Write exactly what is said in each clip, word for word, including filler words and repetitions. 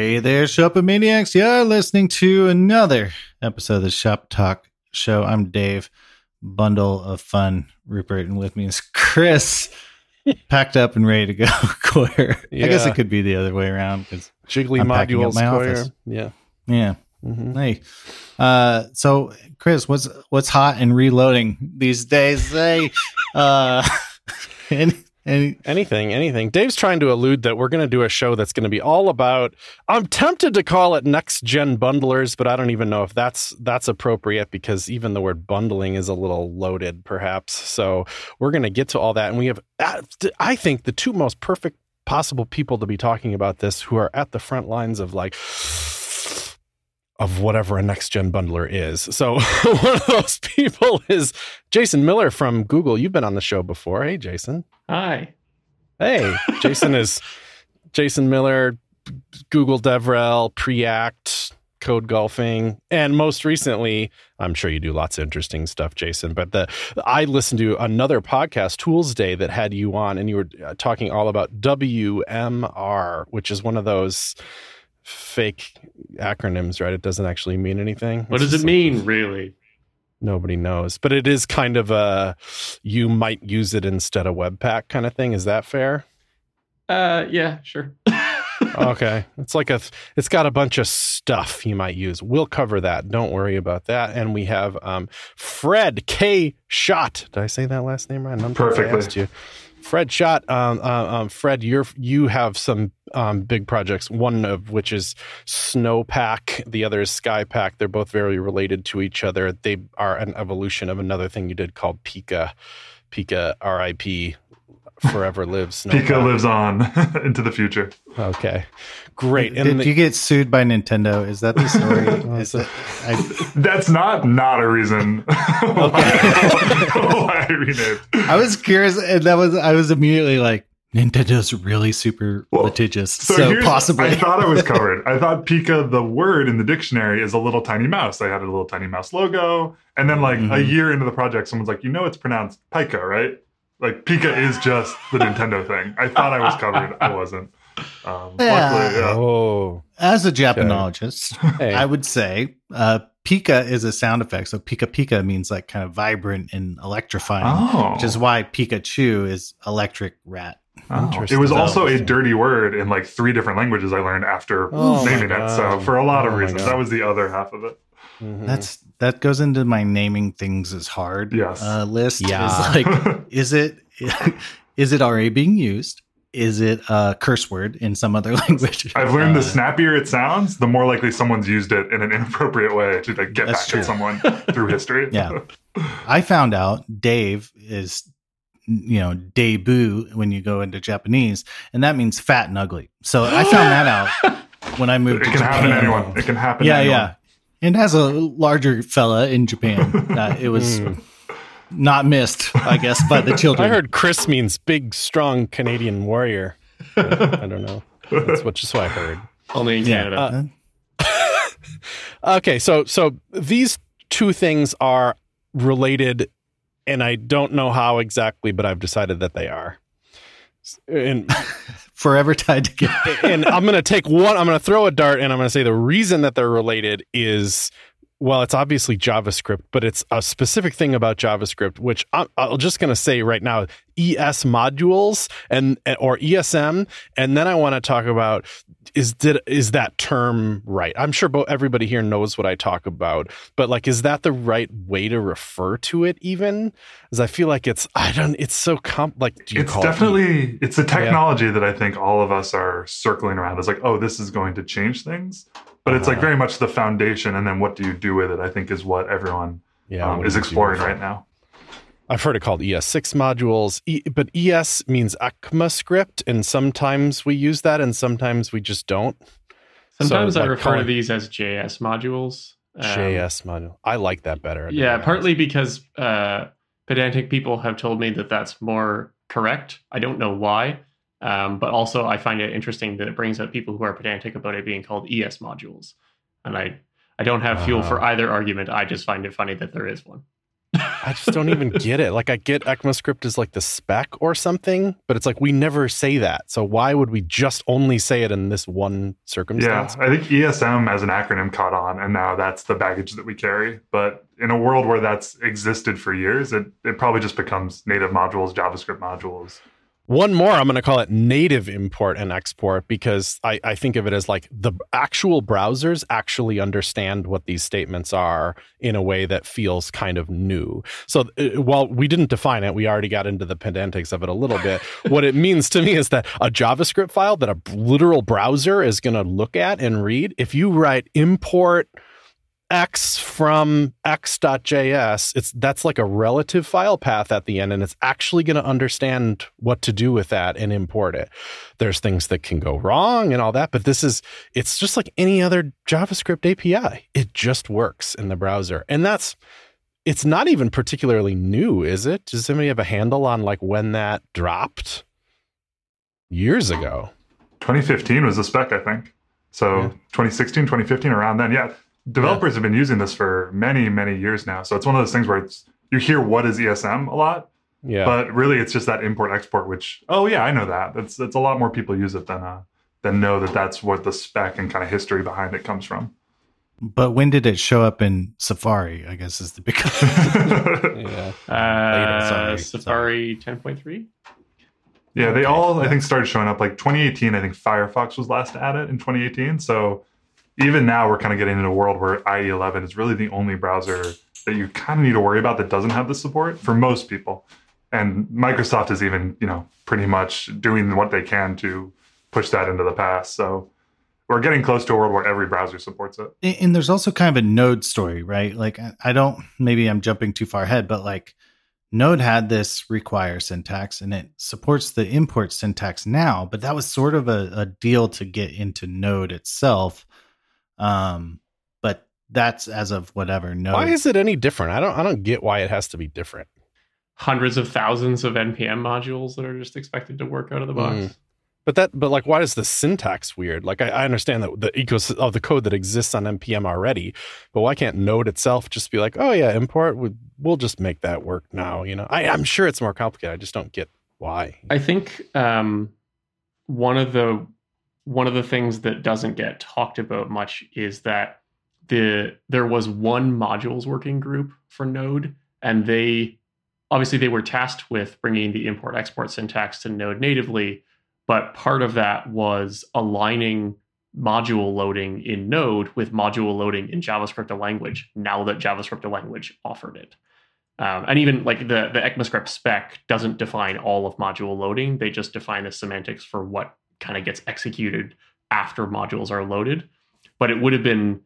Hey there, Shopomaniacs. You're listening to another episode of the Shop Talk Show. I'm Dave, bundle of fun, Rupert, and with me is Chris, packed up and ready to go. Coyer. Yeah. I guess it could be the other way around because Jiggly I'm packing up modules, my Coyer. office. Yeah. Yeah. Mm-hmm. Hey. Uh, so, Chris, what's what's hot and reloading these days? Hey, uh, any, any, Anything, anything. Dave's trying to allude that we're going to do a show that's going to be all about, I'm tempted to call it next gen bundlers, but I don't even know if that's that's appropriate because even the word bundling is a little loaded, perhaps. So we're going to get to all that. And we have, I think, the two most perfect possible people to be talking about this who are at the front lines of like, of whatever a next gen bundler is. So one of those people is Jason Miller from Google. You've been on the show before. Hey, Jason. Hi. Hey, Jason is Jason Miller, Google DevRel, Preact, Code Golfing, and most recently, I'm sure you do lots of interesting stuff, Jason, but the I listened to another podcast, Tools Day, that had you on, and you were talking all about W M R, which is one of those fake acronyms, right? It doesn't actually mean anything. What does it mean, really? Nobody knows, but it is kind of a, you might use it instead of Webpack kind of thing. Is that fair? Uh, yeah, sure. Okay. It's like a, it's got a bunch of stuff you might use. We'll cover that. Don't worry about that. And we have um, Fred K. Schott. Did I say that last name right? I'm Perfectly. you. Fred Schott. Um, uh, um, Fred, you're, you have some um, big projects, one of which is Snowpack. The other is Skypack. They're both very related to each other. They are an evolution of another thing you did called Pika. Pika, R I P, forever lives. Pika lives on into the future. Okay, great. Did And the, you get sued by Nintendo? Is that the story? Is it, I, That's not not a reason why, why I renamed. I was curious, and that was I was immediately like, Nintendo's really super Well, litigious, so, here's- possibly. I thought I was covered. I thought Pika, the word in the dictionary, is a little tiny mouse. I had a little tiny mouse logo, and then like Mhm. a year into the project, someone's like, "You know, it's pronounced Pika, right?" Like Pika is just the Nintendo thing. I thought I was covered. I wasn't. Um, Yeah. Luckily, yeah. oh, As a Japanologist, Hey. I would say uh, Pika is a sound effect. So Pika Pika means like kind of vibrant and electrifying, Oh, which is why Pikachu is electric rat. Oh, Interesting. it was also a Interesting. dirty word in like three different languages I learned after Oh my naming it. So God. for a lot of Oh my reasons, God. that was the other half of it. mhm. That's that goes into my naming things is hard Yes. uh, list. Yeah. Is like, is it is it already being used? Is it a curse word in some other language? I've learned Uh, the snappier it sounds, the more likely someone's used it in an inappropriate way to like get That's back true. at someone through history. Yeah. I found out Dave is, you know, debut when you go into Japanese, and that means fat and ugly. So I found that out when I moved It to can Japan. happen to anyone. It can happen Yeah, to anyone. yeah. And as a larger fella in Japan, uh, it was Mm. not missed, I guess, by the children. I heard Chris means big, strong Canadian warrior. I don't know. That's what just what I heard. Only in Yeah. Canada. Uh, Okay, so so these two things are related, and I don't know how exactly, but I've decided that they are. And forever tied together. and I'm going to take one. I'm going to throw a dart, and I'm going to say the reason that they're related is, well, it's obviously JavaScript, but it's a specific thing about JavaScript, which I'm, I'm just going to say right now, E S modules and or E S M, and then I want to talk about is did is that term right? I'm sure bo- everybody here knows what I talk about, but like, is that the right way to refer to it? Even as I feel like it's, I don't. It's so comp. Like, do you It's call definitely it? it's a technology that I think all of us are circling around. It's like, oh, this is going to change things, but it's like Uh-huh. very much the foundation, and then what do you do with it? I think is what everyone Yeah, um, what is do you do exploring with it? right now. I've heard it called E S six modules, e, but E S means ECMAScript, and sometimes we use that, and sometimes we just don't. Sometimes So, I like, refer calling- to these as J S modules. Um, J S module. I like that better. to be Yeah, honest. partly because uh, pedantic people have told me that that's more correct. I don't know why. Um, but also, I find it interesting that it brings up people who are pedantic about it being called E S modules. And I, I don't have fuel Uh-huh. for either argument. I just find it funny that there is one. I just don't even get it. Like, I get ECMAScript is like the spec or something, but it's like we never say that. So why would we just only say it in this one circumstance? Yeah, I think E S M as an acronym caught on, and now that's the baggage that we carry. But in a world where that's existed for years, it, it probably just becomes native modules, JavaScript modules. One more, I'm going to call it native import and export, because I, I think of it as like the actual browsers actually understand what these statements are in a way that feels kind of new. So uh, while we didn't define it, we already got into the pedantics of it a little bit. What it means to me is that a JavaScript file that a literal browser is going to look at and read, if you write import X from x.js, it's that's like a relative file path at the end, and it's actually going to understand what to do with that and import it. There's things that can go wrong and all that, but this is it's just like any other JavaScript A P I. It just works in the browser. And that's it's not even particularly new, is it? Does anybody have a handle on like when that dropped? Years ago. twenty fifteen was the spec, I think. So yeah. twenty sixteen, twenty fifteen, around then. Yeah. Developers yeah. have been using this for many, many years now. So it's one of those things where it's you hear what is E S M a lot, yeah. but really it's just that import export, which, oh yeah, I know that. That's that's a lot more people use it than uh, than know that that's what the spec and kind of history behind it comes from. But when did it show up in Safari, I guess is the big yeah. uh, Sorry. Safari ten point three? Yeah, they okay. all, I think, started showing up like twenty eighteen. I think Firefox was last added in twenty eighteen. So even now, we're kind of getting into a world where I E eleven is really the only browser that you kind of need to worry about that doesn't have the support for most people. And Microsoft is even, you know, pretty much doing what they can to push that into the past. So we're getting close to a world where every browser supports it. And there's also kind of a Node story, right? Like, I don't, maybe I'm jumping too far ahead, but like Node had this require syntax and it supports the import syntax now, but that was sort of a, a deal to get into Node itself. Um, but that's as of whatever. Node. Why is it any different? I don't, I don't get why it has to be different. Hundreds of thousands of N P M modules that are just expected to work out of the box. Mm. But that, but like, why is the syntax weird? Like, I, I understand that the ecosystem of the code that exists on N P M already, but why can't Node itself just be like, oh yeah, import, we'll just make that work now? You know, I, I'm sure it's more complicated. I just don't get why. I think um, one of the one of the things that doesn't get talked about much is that the there was one modules working group for Node, and they obviously they were tasked with bringing the import export syntax to Node natively. But part of that was aligning module loading in Node with module loading in JavaScript language, now that JavaScript language offered it. Um, and even like the, the ECMAScript spec doesn't define all of module loading. They just define the semantics for what kind of gets executed after modules are loaded. But it would have been,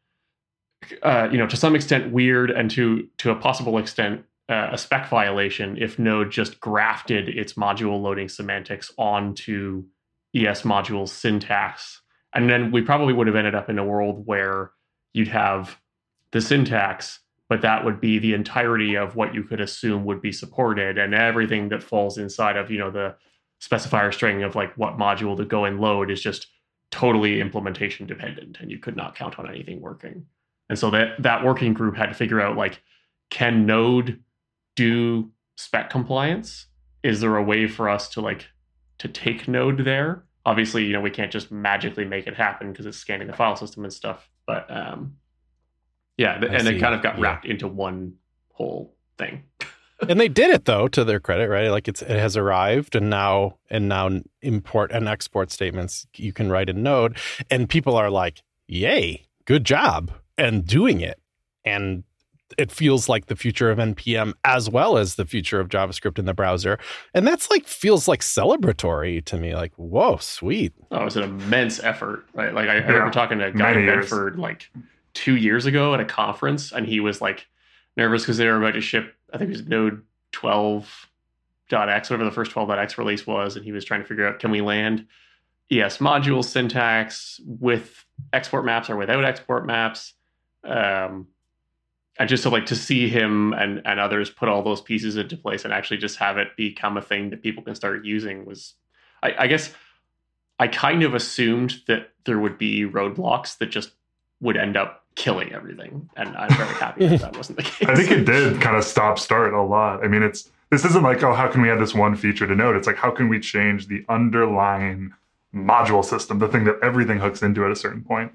uh, you know, to some extent weird, and to to a possible extent, Uh, a spec violation if Node just grafted its module loading semantics onto E S modules syntax. And then we probably would have ended up in a world where you'd have the syntax, but that would be the entirety of what you could assume would be supported, and everything that falls inside of, you know, the specifier string of like what module to go and load is just totally implementation dependent, and you could not count on anything working. And so that that working group had to figure out, like, can Node do spec compliance? Is there a way for us to like to take Node there? Obviously, you know, we can't just magically make it happen because it's scanning the file system and stuff. But um, yeah, th- and see. It kind of got wrapped yeah. into one whole thing. And they did it though, to their credit, right? Like it's it has arrived, and now and now import and export statements you can write in Node, and people are like, "Yay, good job!" and doing it, and it feels like the future of N P M as well as the future of JavaScript in the browser. And that's like, feels like celebratory to me. Like, whoa, sweet. Oh, it was an immense effort, right? Like I, yeah. I remember talking to a guy in Bedford like two years ago at a conference, and he was like nervous because they were about to ship, I think it was Node twelve dot x, whatever the first twelve dot x release was. And he was trying to figure out, can we land E S module syntax with export maps or without export maps? Um, And just to like to see him and, and others put all those pieces into place and actually just have it become a thing that people can start using was, I, I guess, I kind of assumed that there would be roadblocks that just would end up killing everything. And I'm very happy that that wasn't the case. I think it did kind of stop start a lot. I mean, it's this isn't like, oh, how can we add this one feature to Node? It's like, how can we change the underlying module system, the thing that everything hooks into at a certain point?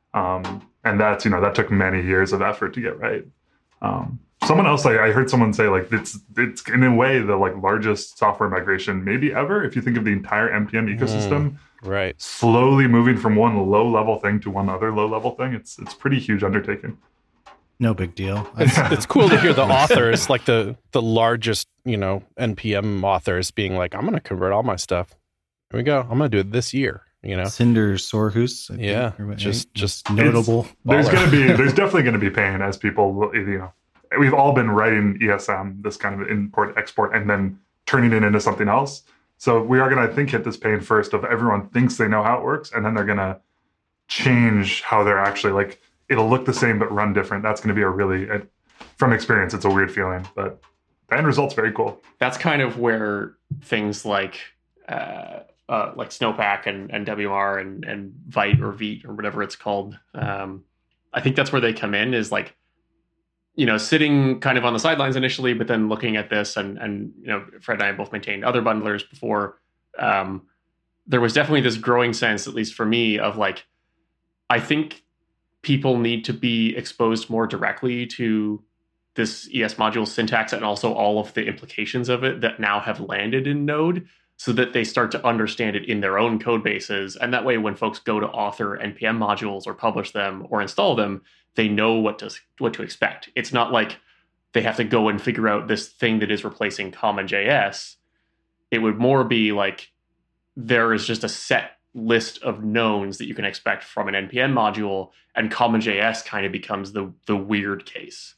Um, and that's, you know, that took many years of effort to get right. Um, someone else, like I heard someone say, like, it's, it's in a way the like largest software migration maybe ever, if you think of the entire N P M ecosystem. Mm, right. Slowly moving from one low level thing to one other low level thing. It's, it's pretty huge undertaking. No big deal. It's, it's cool to hear the authors, like the, the largest, you know, N P M authors being like, I'm going to convert all my stuff. Here we go. I'm going to do it this year, you know? Cinder Sorhus. I Yeah. think, or what- Just, just notable. It's- there's baller. going to be, there's definitely going to be pain as people, you know, we've all been writing E S M, this kind of import, export, and then turning it into something else. So we are going to, I think, hit this pain first of everyone thinks they know how it works, and then they're going to change how they're actually, like, it'll look the same but run different. That's going to be a really, it, from experience, it's a weird feeling, but the end result's very cool. That's kind of where things like uh, uh, like Snowpack and, and W M R and, and Vite or Vite or whatever it's called, um, I think that's where they come in, is like, you know, sitting kind of on the sidelines initially, but then looking at this, and, and you know, Fred and I both maintained other bundlers before. Um, there was definitely this growing sense, at least for me, of like, I think people need to be exposed more directly to this E S module syntax and also all of the implications of it that now have landed in Node, so that they start to understand it in their own code bases. And that way, when folks go to author N P M modules or publish them or install them, they know what to, what to expect. It's not like they have to go and figure out this thing that is replacing Common J S. It would more be like there is just a set list of knowns that you can expect from an N P M module, and Common J S kind of becomes the, the weird case.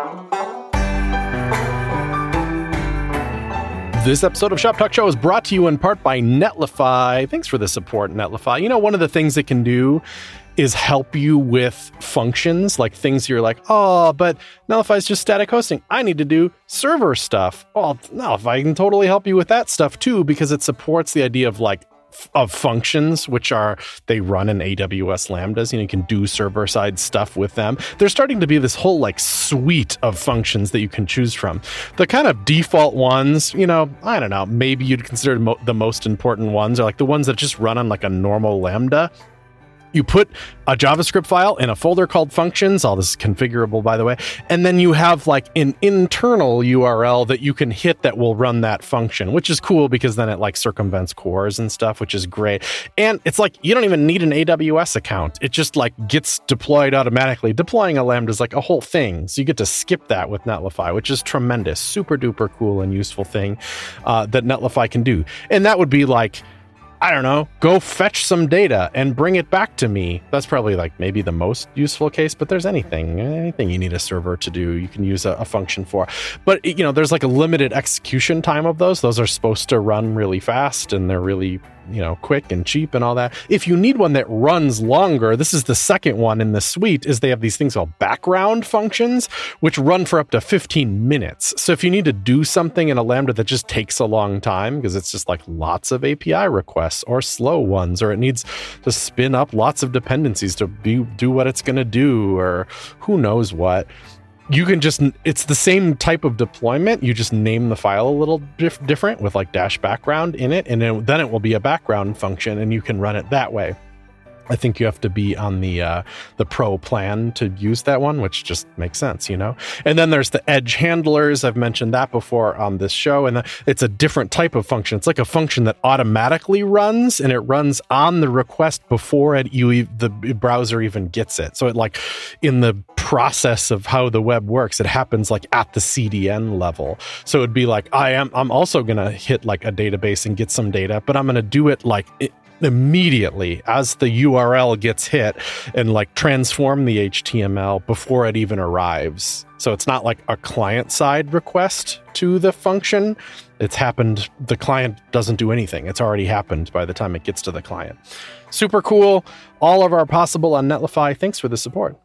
This episode of Shop Talk Show is brought to you in part by Netlify. Thanks for the support, Netlify. You know, one of the things it can do is help you with functions, like things you're like, oh, but Netlify is just static hosting. I need to do server stuff. Well, Netlify can totally help you with that stuff too, because it supports the idea of like of functions, which are, they run in A W S Lambdas, and you can do server-side stuff with them. There's starting to be this whole like suite of functions that you can choose from. The kind of default ones, you know, I don't know, maybe you'd consider mo- the most important ones are like the ones that just run on like a normal Lambda. You put a JavaScript file in a folder called functions. All this is configurable, by the way. And then you have like an internal U R L that you can hit that will run that function, which is cool because then it like circumvents cores and stuff, which is great. And it's like, you don't even need an A W S account. It just like gets deployed automatically. Deploying a Lambda is like a whole thing. So you get to skip that with Netlify, which is tremendous, super duper cool and useful thing uh, that Netlify can do. And that would be like, I don't know, go fetch some data and bring it back to me. That's probably like maybe the most useful case, but there's anything, anything you need a server to do, you can use a, a function for. But, you know, there's like a limited execution time of those. Those are supposed to run really fast and they're really, you know, quick and cheap and all that. If you need one that runs longer, this is the second one in the suite, is they have these things called background functions, which run for up to fifteen minutes. So if you need to do something in a Lambda that just takes a long time, because it's just like lots of A P I requests or slow ones, or it needs to spin up lots of dependencies to be, do what it's going to do, or who knows what, you can just, it's the same type of deployment. You just name the file a little dif- different with like dash background in it. And then, then it will be a background function and you can run it that way. I think you have to be on the uh, the pro plan to use that one, which just makes sense, you know? And then there's the edge handlers. I've mentioned that before on this show. And the, it's a different type of function. It's like a function that automatically runs, and it runs on the request before it, you the browser even gets it. So it like in the process of how the web works, it happens like at the C D N level. So it'd be like, I am, I'm also going to hit like a database and get some data, but I'm going to do it like it, immediately as the U R L gets hit, and like transform the H T M L before it even arrives. So it's not like a client side request to the function. It's happened. The client doesn't do anything. It's already happened by the time it gets to the client. Super cool. All of our possible on Netlify. Thanks for the support.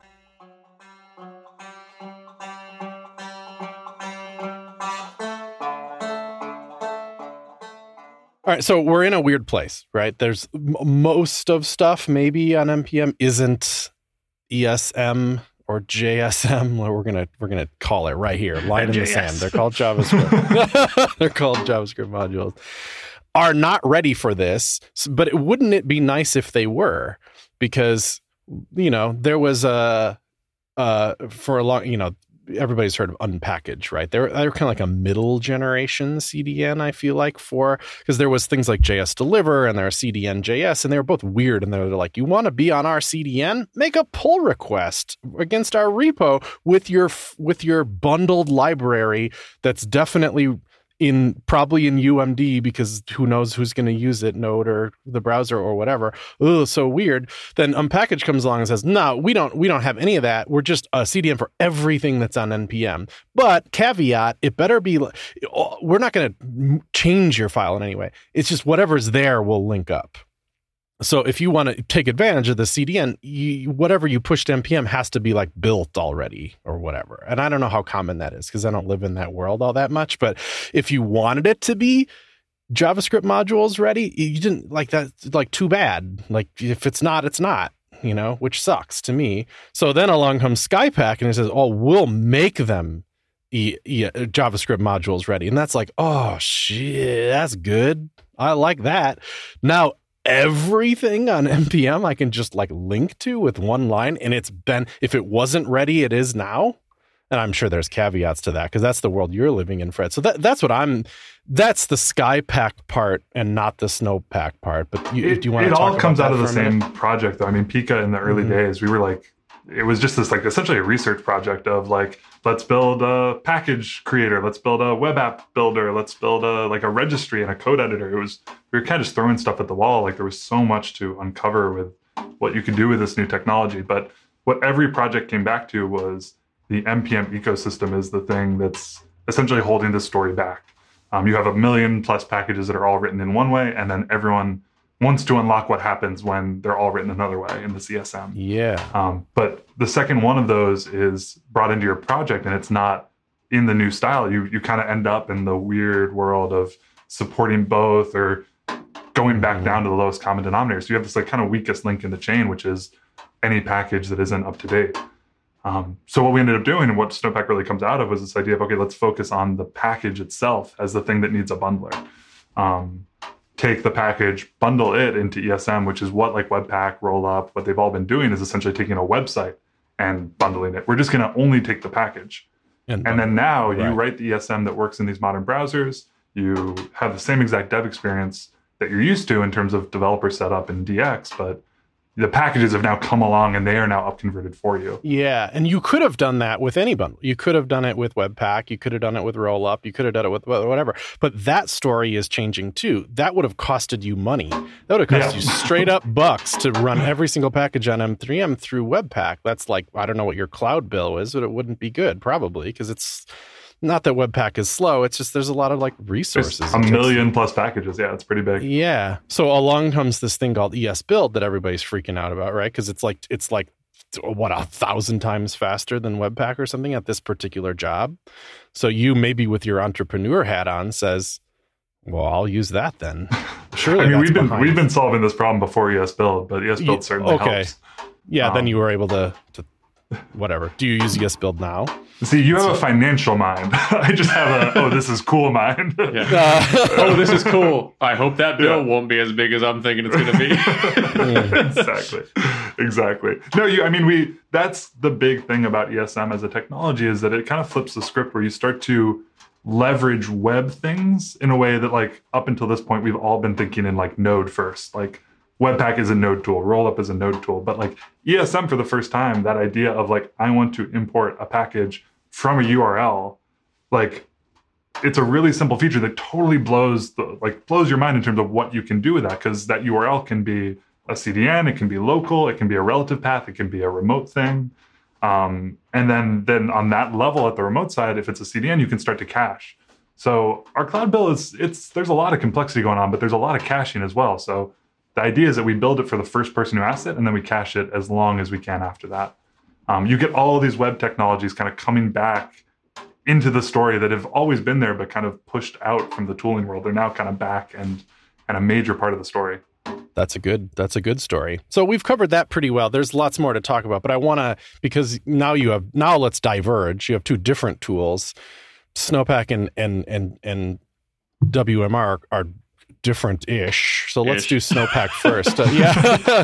All right, so we're in a weird place, right? There's m- most of stuff maybe on N P M isn't E S M or J S M. Well, we're gonna we're gonna call it right here, line in the sand. They're called JavaScript. They're called JavaScript modules. Are not ready for this, but it, wouldn't it be nice if they were? Because you know there was a uh, for a long you know. Everybody's heard of Unpackage, right? They're they're kind of like a middle generation C D N, I feel like, for because there was things like J S Deliver and there are C D N J S, and they were both weird. And they're like, you want to be on our C D N? Make a pull request against our repo with your with your bundled library that's definitely in probably in U M D, because who knows who's going to use it, Node or the browser or whatever. Oh, so weird. Then Unpackage comes along and says, no, we don't we don't have any of that. We're just a C D N for everything that's on N P M. But caveat, it better be, we're not going to change your file in any way. It's just whatever's there will link up. So if you want to take advantage of the C D N, you, whatever you push to N P M has to be like built already or whatever. And I don't know how common that is because I don't live in that world all that much. But if you wanted it to be JavaScript modules ready, you didn't like that. Like, too bad. Like, if it's not, it's not, you know, which sucks to me. So then along comes Skypack and it says, oh, we'll make them e- e- JavaScript modules ready. And that's like, oh, shit, that's good. I like that. Now, everything on N P M I can just like link to with one line, and it's been, if it wasn't ready, it is now. And I'm sure there's caveats to that because that's the world you're living in, Fred. So that that's what I'm, that's the Skypack part and not the Snowpack part. But you, it, do you want it to talk all comes about out of that the for a same minute? project though. I mean, Pika in the early Mm-hmm. days, we were like, it was just this like essentially a research project of like, let's build a package creator, let's build a web app builder, let's build a like a registry and a code editor. It was, we were kind of just throwing stuff at the wall. Like there was so much to uncover with what you could do with this new technology. But what every project came back to was the N P M ecosystem is the thing that's essentially holding this story back. Um, you have a million plus packages that are all written in one way, and then everyone wants to unlock what happens when they're all written another way in the C S M. Yeah. Um, but the second one of those is brought into your project and it's not in the new style. You you kind of end up in the weird world of supporting both or going back mm-hmm. down to the lowest common denominator. So you have this like kind of weakest link in the chain, which is any package that isn't up to date. Um, so what we ended up doing and what Snowpack really comes out of was this idea of, okay, let's focus on the package itself as the thing that needs a bundler. Um, take the package, bundle it into E S M, which is what like Webpack, Rollup, what they've all been doing is essentially taking a website and bundling it. We're just going to only take the package. And, and then now right. you write the E S M that works in these modern browsers. You have the same exact dev experience that you're used to in terms of developer setup and D X, but the packages have now come along and they are now up converted for you. Yeah. And you could have done that with any bundle. You could have done it with Webpack. You could have done it with Rollup. You could have done it with whatever. But that story is changing too. That would have costed you money. That would have cost yeah. you straight up bucks to run every single package on M three M through Webpack. That's like, I don't know what your cloud bill is, but it wouldn't be good probably because it's not that Webpack is slow. It's just there's a lot of like resources. There's a million plus packages. Yeah, it's pretty big. Yeah. So along comes this thing called E S Build that everybody's freaking out about, right? Because it's like it's like what a thousand times faster than Webpack or something at this particular job. So you maybe with your entrepreneur hat on says, "Well, I'll use that then." Surely. I mean, that's we've been behind. we've been solving this problem before E S Build, but E S Build certainly okay. helps. Yeah. Um, then you were able to to whatever. Do you use E S Build now? See, you have so, a financial mind. I just have a, oh, this is cool mind. Yeah. Uh, oh, this is cool. I hope that bill yeah. won't be as big as I'm thinking it's going to be. Exactly. Exactly. No, you, I mean, we, that's the big thing about E S M as a technology is that it kind of flips the script where you start to leverage web things in a way that like up until this point, we've all been thinking in like Node first, like Webpack is a Node tool, Rollup is a Node tool, but like E S M for the first time, that idea of like, I want to import a package from a U R L, like it's a really simple feature that totally blows the like blows your mind in terms of what you can do with that, because that U R L can be a C D N, it can be local, it can be a relative path, it can be a remote thing. Um, and then, then on that level at the remote side, if it's a C D N, you can start to cache. So our cloud bill is, it's there's a lot of complexity going on, but there's a lot of caching as well. So the idea is that we build it for the first person who asks it, and then we cache it as long as we can after that. Um, you get all of these web technologies kind of coming back into the story that have always been there, but kind of pushed out from the tooling world. They're now kind of back and, and a major part of the story. That's a good that's a good story. So we've covered that pretty well. There's lots more to talk about, but I want to, because now you have now let's diverge. You have two different tools. Snowpack and and and and W M R are, are different-ish. So let's Ish. do Snowpack first. Uh, yeah.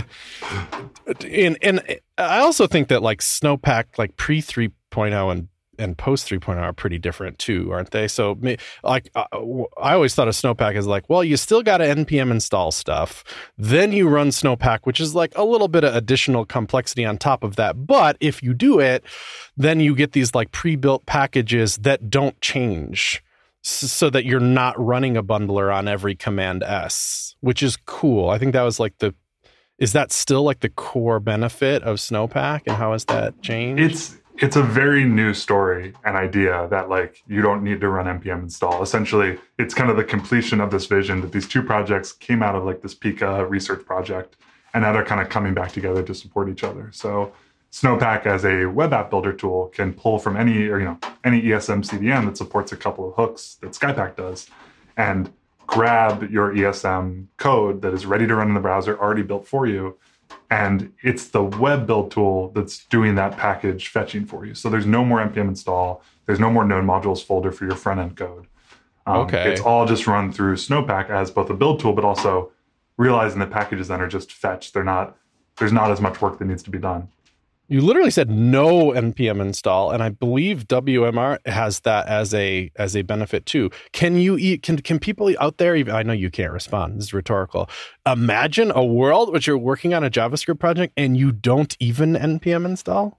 and and I also think that like Snowpack, like pre three point oh and and post three point oh are pretty different too, aren't they? So like uh, I always thought of Snowpack as like, well, you still got to N P M install stuff. Then you run Snowpack, which is like a little bit of additional complexity on top of that. But if you do it, then you get these like pre-built packages that don't change, so that you're not running a bundler on every command S, which is cool. I think that was like the, is that still like the core benefit of Snowpack, and how has that changed? It's It's a very new story and idea that like you don't need to run N P M install. Essentially, it's kind of the completion of this vision that these two projects came out of like this Pika research project, and now they're kind of coming back together to support each other. So Snowpack as a web app builder tool can pull from any, or you know, any E S M C D N that supports a couple of hooks that Skypack does, and grab your E S M code that is ready to run in the browser, already built for you. And it's the web build tool that's doing that package fetching for you. So there's no more N P M install. There's no more node modules folder for your front end code. Um, okay. It's all just run through Snowpack as both a build tool, but also realizing that packages then are just fetched. They're not, there's not as much work that needs to be done. You literally said no N P M install, and I believe W M R has that as a as a benefit too. Can you eat? Can can people out there? Even, I know you can't respond. This is rhetorical. Imagine a world which you're working on a JavaScript project and you don't even N P M install.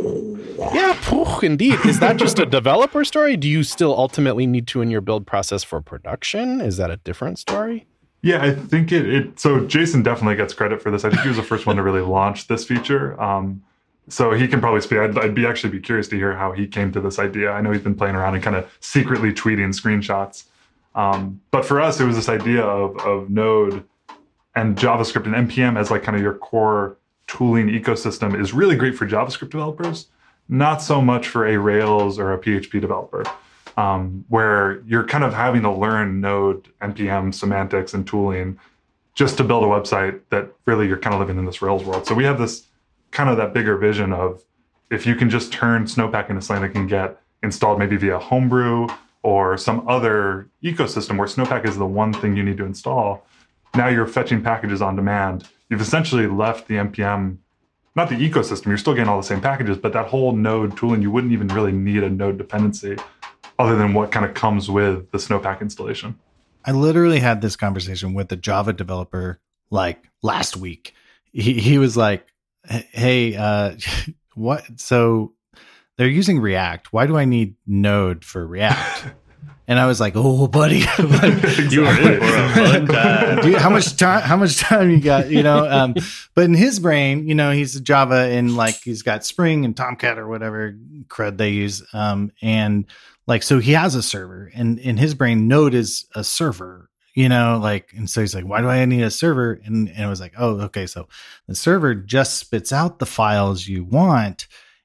Yeah, indeed. Is that just a developer story? Do you still ultimately need to in your build process for production? Is that a different story? Yeah, I think it. it so Jason definitely gets credit for this. I think he was the first one to really launch this feature. Um, So he can probably speak. I'd, I'd be actually be curious to hear how he came to this idea. I know he's been playing around and kind of secretly tweeting screenshots. Um, but for us, it was this idea of, of Node and JavaScript and N P M as like kind of your core tooling ecosystem is really great for JavaScript developers, not so much for a Rails or a P H P developer, um, where you're kind of having to learn Node, N P M semantics and tooling just to build a website that really you're kind of living in this Rails world. So we have this kind of that bigger vision of if you can just turn Snowpack into something that can get installed maybe via Homebrew or some other ecosystem where Snowpack is the one thing you need to install, now you're fetching packages on demand. You've essentially left the N P M, not the ecosystem, you're still getting all the same packages, but that whole Node tooling, you wouldn't even really need a Node dependency other than what kind of comes with the Snowpack installation. I literally had this conversation with a Java developer like last week. He, he was like, hey, uh, what? So they're using React. Why do I need Node for React? And I was like, oh, buddy, like, you were in for a fun time. Dude, how much time? How much time you got? You know, um, but in his brain, you know, he's a Java and like he's got Spring and Tomcat or whatever crud they use, um, and like so he has a server, and in his brain, Node is a server. You know, like, and so he's like, why do I need a server? And, and it was like, oh, okay. So the server just spits out the files you want.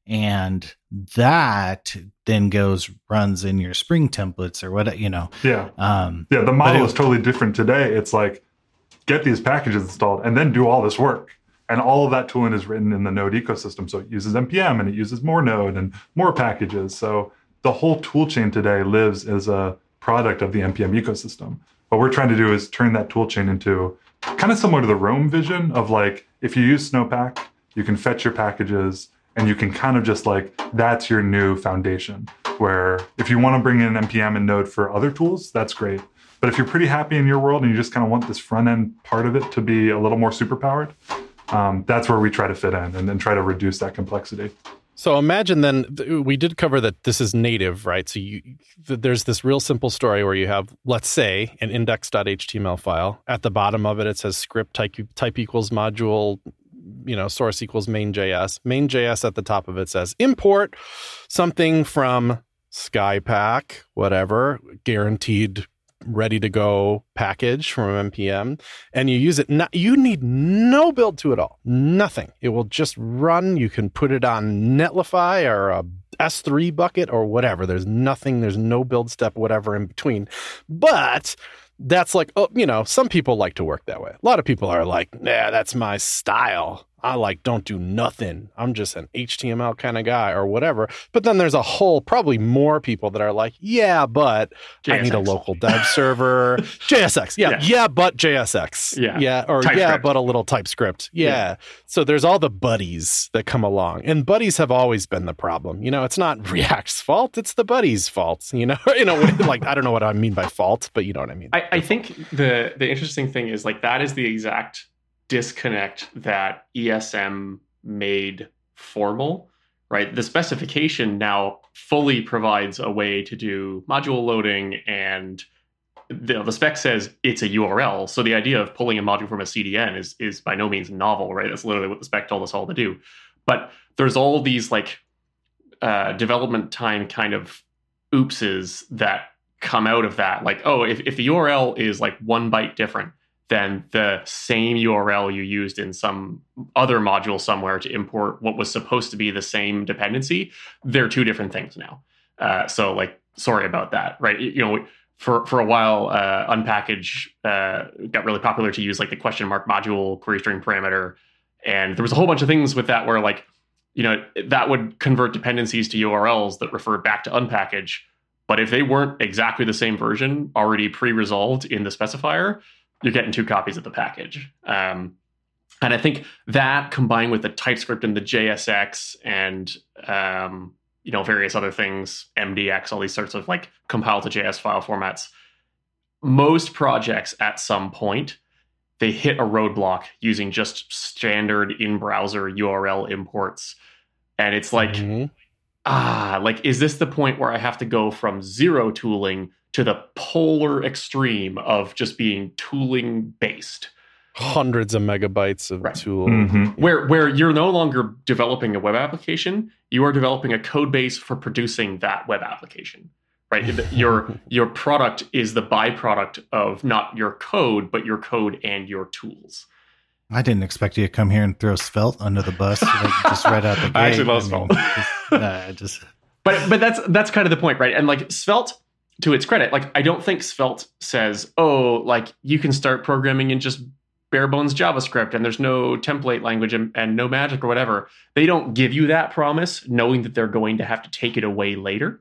And that then goes, runs in your Spring templates or what, you know. Yeah. Um, yeah. The model it, is totally different today. It's like, get these packages installed and then do all this work. And all of that tooling is written in the Node ecosystem. So it uses N P M and it uses more Node and more packages. So the whole tool chain today lives as a product of the N P M ecosystem. What we're trying to do is turn that toolchain into kind of similar to the Roam vision of like, if you use Snowpack, you can fetch your packages and you can kind of just like, that's your new foundation. Where if you want to bring in N P M and Node for other tools, that's great. But if you're pretty happy in your world and you just kind of want this front end part of it to be a little more superpowered, um, that's where we try to fit in and then try to reduce that complexity. So imagine then, we did cover that this is native, right? So you, there's this real simple story where you have, let's say, an index.html file. At the bottom of it, it says script type, type equals module, you know, source equals main.js. Main.js at the top of it says import something from Skypack, whatever, guaranteed ready to go package from N P M, and you use it. Not, you need no build to it all, nothing. It will just run. You can put it on Netlify or a S three bucket or whatever. There's nothing. There's no build step, whatever in between. But that's like, oh, you know, some people like to work that way. A lot of people are like, nah, that's my style. I like don't do nothing. I'm just an H T M L kind of guy or whatever. But then there's a whole, probably more people that are like, yeah, but J S X. I need a local dev server. J S X. Yeah. Yeah. Yeah, but J S X. Yeah. Yeah. Or TypeScript. yeah, but a little TypeScript. Yeah. Yeah. So there's all the buddies that come along. And buddies have always been the problem. You know, it's not React's fault. It's the buddies' fault. You know, you know, like, I don't know what I mean by fault, but you know what I mean. I, I think the the interesting thing is like that is the exact disconnect that E S M made formal, right? The specification now fully provides a way to do module loading, and the, the spec says it's a U R L. So the idea of pulling a module from a C D N is is by no means novel, right? That's literally what the spec told us all to do. But there's all these like uh, development time kind of oopses that come out of that. Like, oh, if, if the U R L is like one byte different than the same U R L you used in some other module somewhere to import what was supposed to be the same dependency, they're two different things now. Uh, so like, sorry about that, right? You know, for, for a while, uh, unpackage uh, got really popular to use like the question mark module query string parameter. And there was a whole bunch of things with that where like, you know, that would convert dependencies to U R Ls that refer back to unpackage. But if they weren't exactly the same version already pre-resolved in the specifier, you're getting two copies of the package. Um, and I think that combined with the TypeScript and the J S X and, um, you know, various other things, M D X, all these sorts of like compile to J S file formats, most projects at some point, they hit a roadblock using just standard in-browser U R L imports. And it's like, mm-hmm. ah, like, is this the point where I have to go from zero tooling to the polar extreme of just being tooling based? Hundreds of megabytes of right. tool. Mm-hmm. Where where you're no longer developing a web application, you are developing a code base for producing that web application. Right? your your product is the byproduct of not your code, but your code and your tools. I didn't expect you to come here and throw Svelte under the bus like, just right out the gate. I actually love I Svelte. mean, just, nah, just... But but that's that's kind of the point, right? And like Svelte, to its credit, like I don't think Svelte says, oh, like you can start programming in just bare bones JavaScript and there's no template language and, and no magic or whatever. They don't give you that promise, knowing that they're going to have to take it away later.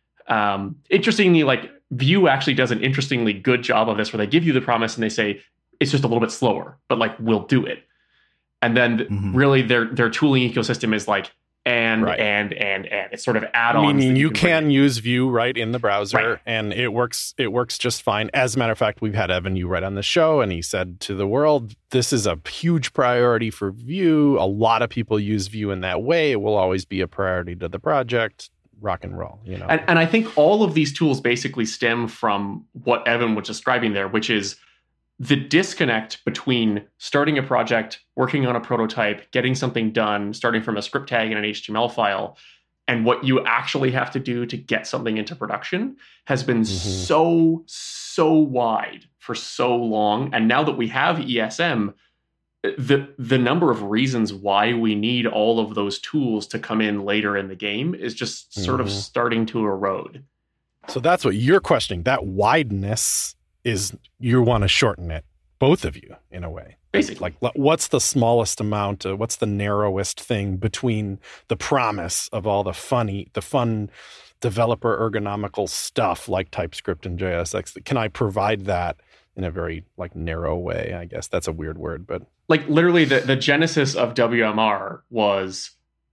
Um, interestingly, like Vue actually does an interestingly good job of this, where they give you the promise and they say it's just a little bit slower, but like we'll do it. And then mm-hmm. really their their tooling ecosystem is like and right. and and and it's sort of add-ons. Meaning you, you can, can use Vue right in the browser, right. and it works. It works just fine. As a matter of fact, we've had Evan You right on the show, and he said to the world, "This is a huge priority for Vue. A lot of people use Vue in that way. It will always be a priority to the project." Rock and roll, you know. And, and I think all of these tools basically stem from what Evan was describing there, which is the disconnect between starting a project, working on a prototype, getting something done, starting from a script tag in an H T M L file, and what you actually have to do to get something into production has been mm-hmm. so, so wide for so long. And now that we have E S M, the the number of reasons why we need all of those tools to come in later in the game is just sort mm-hmm. of starting to erode. So that's what you're questioning. That wideness is, you want to shorten it, both of you, in a way. Basically. Like, what's the smallest amount, uh, what's the narrowest thing between the promise of all the funny, the fun developer ergonomical stuff like TypeScript and J S X? Can I provide that in a very like narrow way? I guess that's a weird word, but like literally the, the genesis of W M R was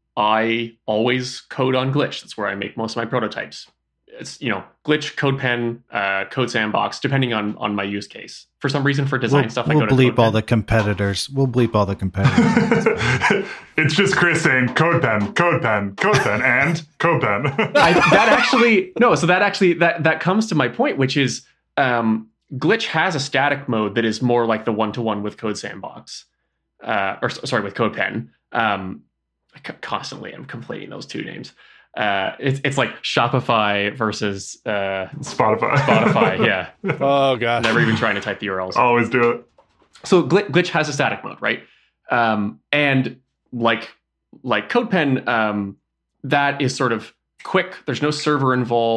I always code on Glitch. That's where I make most of my prototypes. It's, you know, Glitch, CodePen, uh, Code Sandbox, depending on on my use case. For some reason, for design we'll, stuff, we'll I go to bleep CodePen. all the competitors. We'll bleep all the competitors. It's just Chris saying CodePen, CodePen, CodePen, and CodePen. I, that actually no. So that actually that that comes to my point, which is. Um, Glitch has a static mode that is more like the one-to-one with Code Sandbox, uh, or sorry, with CodePen. Um, I constantly am conflating those two names. Uh, it's it's like Shopify versus uh, Spotify. Spotify, yeah. Oh gosh, never even trying to type the U R Ls. Always do it. So Glitch, Glitch has a static mode, right? Um, and like like CodePen, um, that is sort of quick. There's no server involved.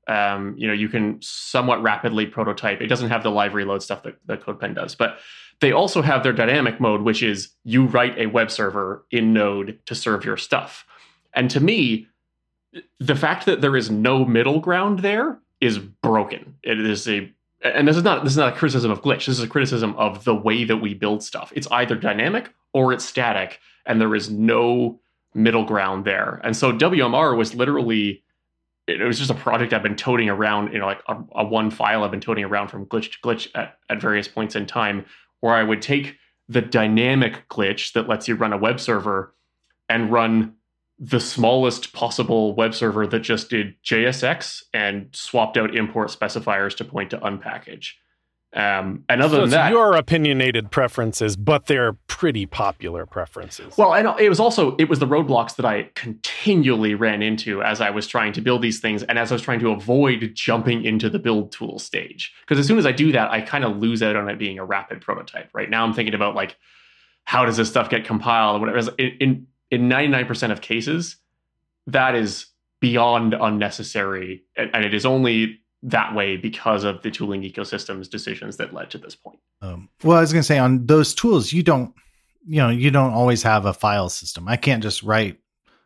Um, you know, you can somewhat rapidly prototype. It doesn't have the live reload stuff that, that CodePen does, but they also have their dynamic mode, which is you write a web server in Node to serve your stuff. And to me, the fact that there is no middle ground there is broken. It is a, and this is not this is not a criticism of Glitch. This is a criticism of the way that we build stuff. It's either dynamic or it's static, and there is no middle ground there. And so W M R was literally, it was just a project I've been toting around, you know, like a, a one file I've been toting around from glitch to glitch at, at various points in time, where I would take the dynamic glitch that lets you run a web server and run the smallest possible web server that just did J S X and swapped out import specifiers to point to unpackage. Um, and other so than that, your opinionated preferences, but they're pretty popular preferences. Well, and it was also, it was the roadblocks that I continually ran into as I was trying to build these things and as I was trying to avoid jumping into the build tool stage. Because as soon as I do that, I kind of lose out on it being a rapid prototype. Right now I'm thinking about like, how does this stuff get compiled or whatever. In, in, in ninety-nine percent of cases, that is beyond unnecessary. And, and it is only that way because of the tooling ecosystem's decisions that led to this point. Um, well, I was going to say on those tools, you don't, you know, you don't always have a file system. I can't just write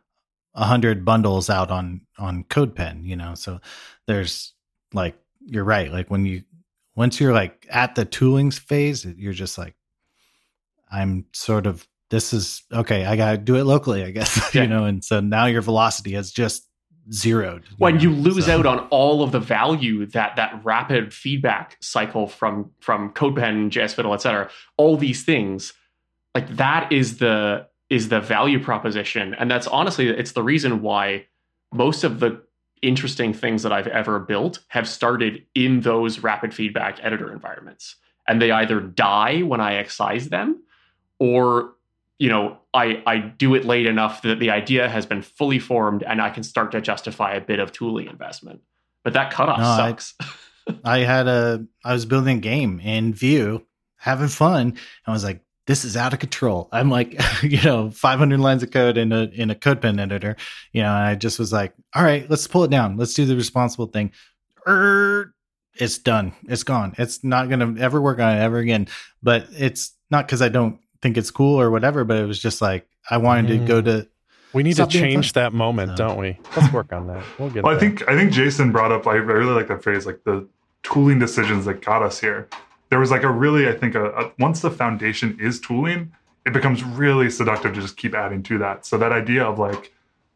a hundred bundles out on, on CodePen, you know? So there's like, you're right. Like when you, once you're like at the tooling phase, you're just like, I'm sort of, this is okay. I got to do it locally, I guess, yeah. you know? And so now your velocity has just zeroed. You when know? you lose so. out on all of the value that that rapid feedback cycle from from CodePen, J S Fiddle, et cetera, all these things, like that is the is the value proposition. And that's honestly, it's the reason why most of the interesting things that I've ever built have started in those rapid feedback editor environments. And they either die when I excise them, or you know, I, I do it late enough that the idea has been fully formed and I can start to justify a bit of tooling investment. But that cutoff no, sucks. I, I had a, I was building a game in Vue, having fun. I was like, this is out of control. I'm like, you know, five hundred lines of code in a, in a CodePen editor, you know, and I just was like, all right, let's pull it down. Let's do the responsible thing. Er, it's done. It's gone. It's not going to ever work on it ever again. But it's not because I don't think it's cool or whatever, but it was just like I wanted mm. to go to we need to change that moment, so. Don't we? Let's work on that. We'll get well, it I think I think Jason brought up, I really like that phrase, like the tooling decisions that got us here. There was like a really, I think a, a once the foundation is tooling, it becomes really seductive to just keep adding to that. So that idea of like,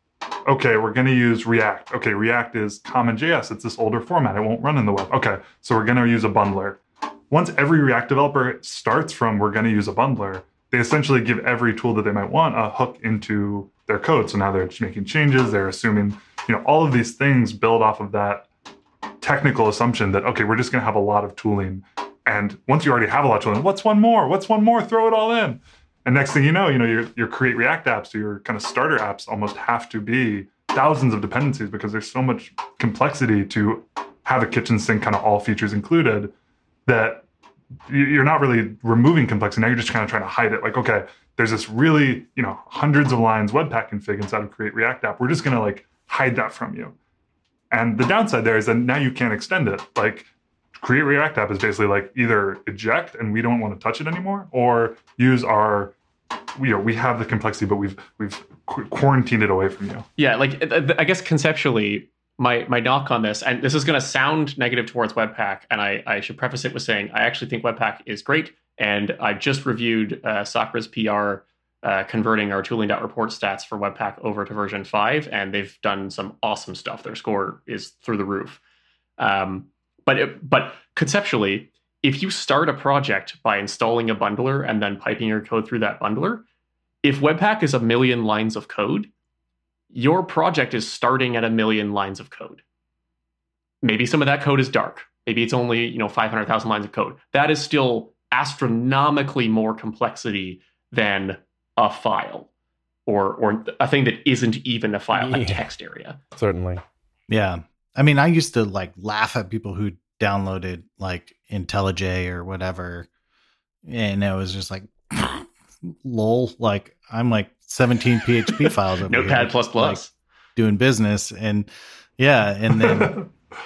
okay, we're going to use React. Okay, React is common J S. It's this older format. It won't run in the web. Okay, so we're going to use a bundler. Once every React developer starts from we're going to use a bundler, they essentially give every tool that they might want a hook into their code. So now they're just making changes. They're assuming, you know, all of these things build off of that technical assumption that, okay, we're just going to have a lot of tooling. And once you already have a lot of tooling, what's one more? What's one more? Throw it all in. And next thing you know, you know, your, your create React apps, your kind of starter apps almost have to be thousands of dependencies because there's so much complexity to have a kitchen sink kind of all features included that you're not really removing complexity. Now you're just kind of trying to hide it. Like, okay, there's this really, you know, hundreds of lines Webpack config inside of Create React app. We're just going to like hide that from you. And the downside there is that now you can't extend it. Like Create React app is basically like either eject and we don't want to touch it anymore, or use our, you know, we have the complexity, but we've we've quarantined it away from you. Yeah, like I guess conceptually, My my knock on this, and this is going to sound negative towards Webpack, and I, I should preface it with saying I actually think Webpack is great, and I just reviewed uh, Sakra's P R uh, converting our tooling.report stats for Webpack over to version five, and they've done some awesome stuff. Their score is through the roof. Um, but it, but conceptually, if you start a project by installing a bundler and then piping your code through that bundler, if Webpack is a million lines of code, your project is starting at a million lines of code. Maybe some of that code is dark. Maybe it's only, you know, five hundred thousand lines of code. That is still astronomically more complexity than a file or or a thing that isn't even a file, yeah. a text area. Certainly. Yeah. I mean, I used to like laugh at people who downloaded like IntelliJ or whatever. And it was just like, lol, like I'm like seventeen P H P files over Notepad here, plus plus like, doing business. And yeah. And then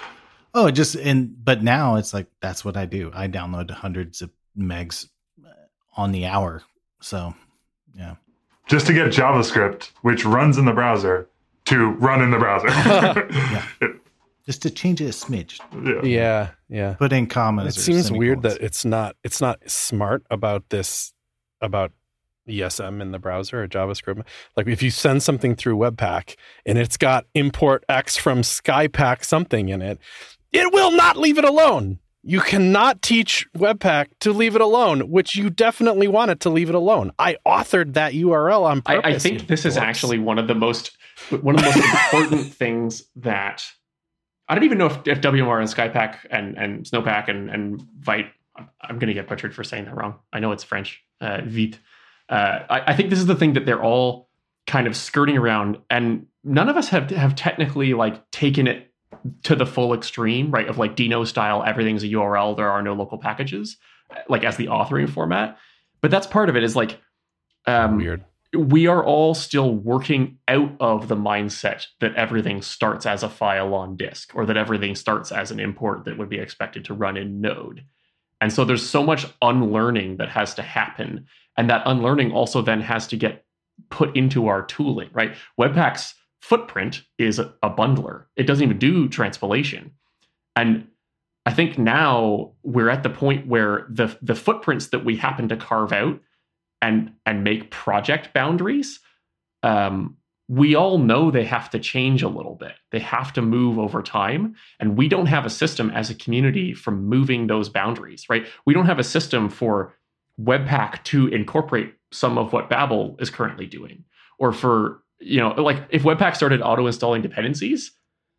Oh, it just and but now it's like that's what I do. I download hundreds of megs on the hour. So, yeah. Just to get JavaScript, which runs in the browser, to run in the browser. Yeah. Just to change it a smidge. Yeah. Yeah, yeah. Put in commas. It or seems weird semicolons. that it's not it's not smart about this about E S M in the browser or JavaScript. Like if you send something through Webpack and it's got import X from Skypack something in it, it will not leave it alone. You cannot teach Webpack to leave it alone, which you definitely want it to leave it alone. I authored that U R L on purpose. I, I think this is actually one of the most one of the most important things that I don't even know if, if W M R and Skypack and, and Snowpack and, and Vite, I'm going to get butchered for saying that wrong. I know it's French, uh, Vite. Uh, I, I think this is the thing that they're all kind of skirting around, and none of us have have technically like taken it to the full extreme, right? Of like Dino style, everything's a U R L, there are no local packages, like as the authoring format. But that's part of it is like, um, weird. We are all still working out of the mindset that everything starts as a file on disk, or that everything starts as an import that would be expected to run in Node. And so there's so much unlearning that has to happen. And that unlearning also then has to get put into our tooling, right? Webpack's footprint is a, a bundler. It doesn't even do transpilation. And I think now we're at the point where the, the footprints that we happen to carve out and, and make project boundaries, um, we all know they have to change a little bit. They have to move over time. And we don't have a system as a community for moving those boundaries, right? We don't have a system for Webpack to incorporate some of what Babel is currently doing. Or for, you know, like if Webpack started auto-installing dependencies,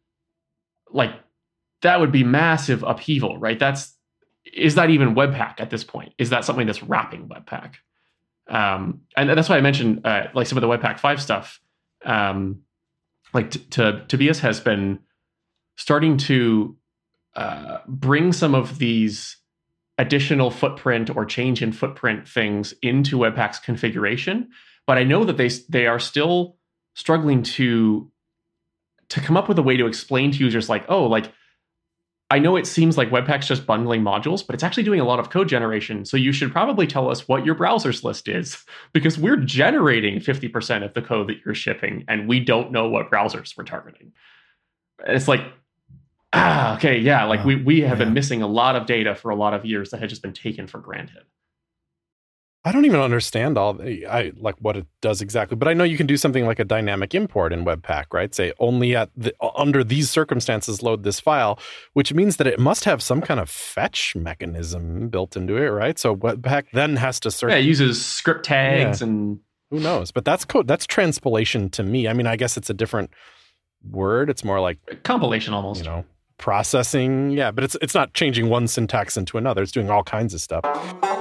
like that would be massive upheaval, right? That's, is that even Webpack at this point? Is that something that's wrapping Webpack? Um, and that's why I mentioned uh, like some of the Webpack five stuff. Um, like t- to Tobias has been starting to uh, bring some of these additional footprint or change in footprint things into Webpack's configuration, but I know that they they are still struggling to to come up with a way to explain to users like, oh, like I know it seems like Webpack's just bundling modules, but it's actually doing a lot of code generation. So you should probably tell us what your browser's list is, because we're generating fifty percent of the code that you're shipping, and we don't know what browsers we're targeting. It's like, ah, okay, yeah, like oh, we, we have yeah. been missing a lot of data for a lot of years that had just been taken for granted. I don't even understand all the, I like what it does exactly, but I know you can do something like a dynamic import in Webpack, right? Say only at the, under these circumstances load this file, which means that it must have some kind of fetch mechanism built into it, right? So Webpack then has to search. Yeah, it uses script tags yeah. and who knows? But that's code. That's transpilation to me. I mean, I guess it's a different word. It's more like compilation almost. You know, processing. Yeah, but it's it's not changing one syntax into another. It's doing all kinds of stuff.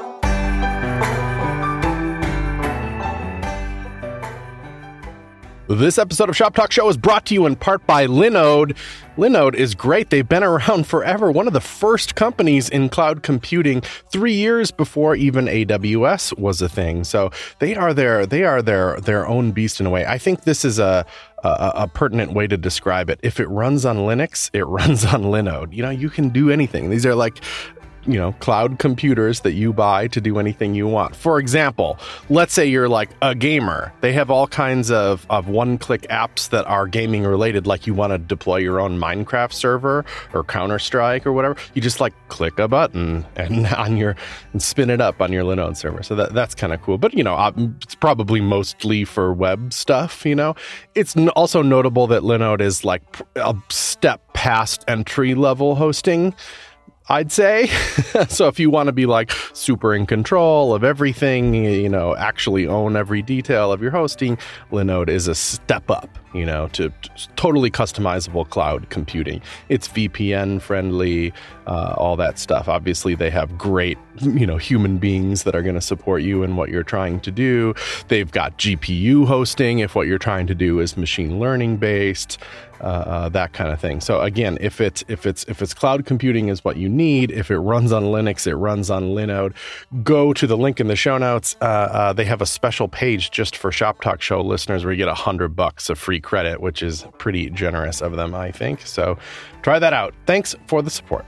This episode of Shop Talk Show is brought to you in part by Linode. Linode is great. They've been around forever. One of the first companies in cloud computing, three years before even A W S was a thing. So they are their they are their their own beast in a way. I think this is a a, a pertinent way to describe it. If it runs on Linux, it runs on Linode. You know, you can do anything. These are like, you know, cloud computers that you buy to do anything you want. For example, let's say you're like a gamer. They have all kinds of, of one-click apps that are gaming related, like you want to deploy your own Minecraft server or Counter-Strike or whatever. You just like click a button and on your and spin it up on your Linode server. So that that's kind of cool. But, you know, it's probably mostly for web stuff, you know. It's also notable that Linode is like a step past entry-level hosting, I'd say. So if you want to be like super in control of everything, you know, actually own every detail of your hosting, Linode is a step up, you know, to, to totally customizable cloud computing. It's V P N friendly, uh, all that stuff. Obviously, they have great, you know, human beings that are going to support you in what you're trying to do. They've got G P U hosting if what you're trying to do is machine learning based. Uh, uh, that kind of thing. So again, if it's if it's if it's cloud computing is what you need, if it runs on Linux, it runs on Linode. episode, go to the link in the show notes. Uh, uh, they have a special page just for Shop Talk Show listeners where you get a hundred bucks of free credit, which is pretty generous of them, I think. So try that out. Thanks for the support.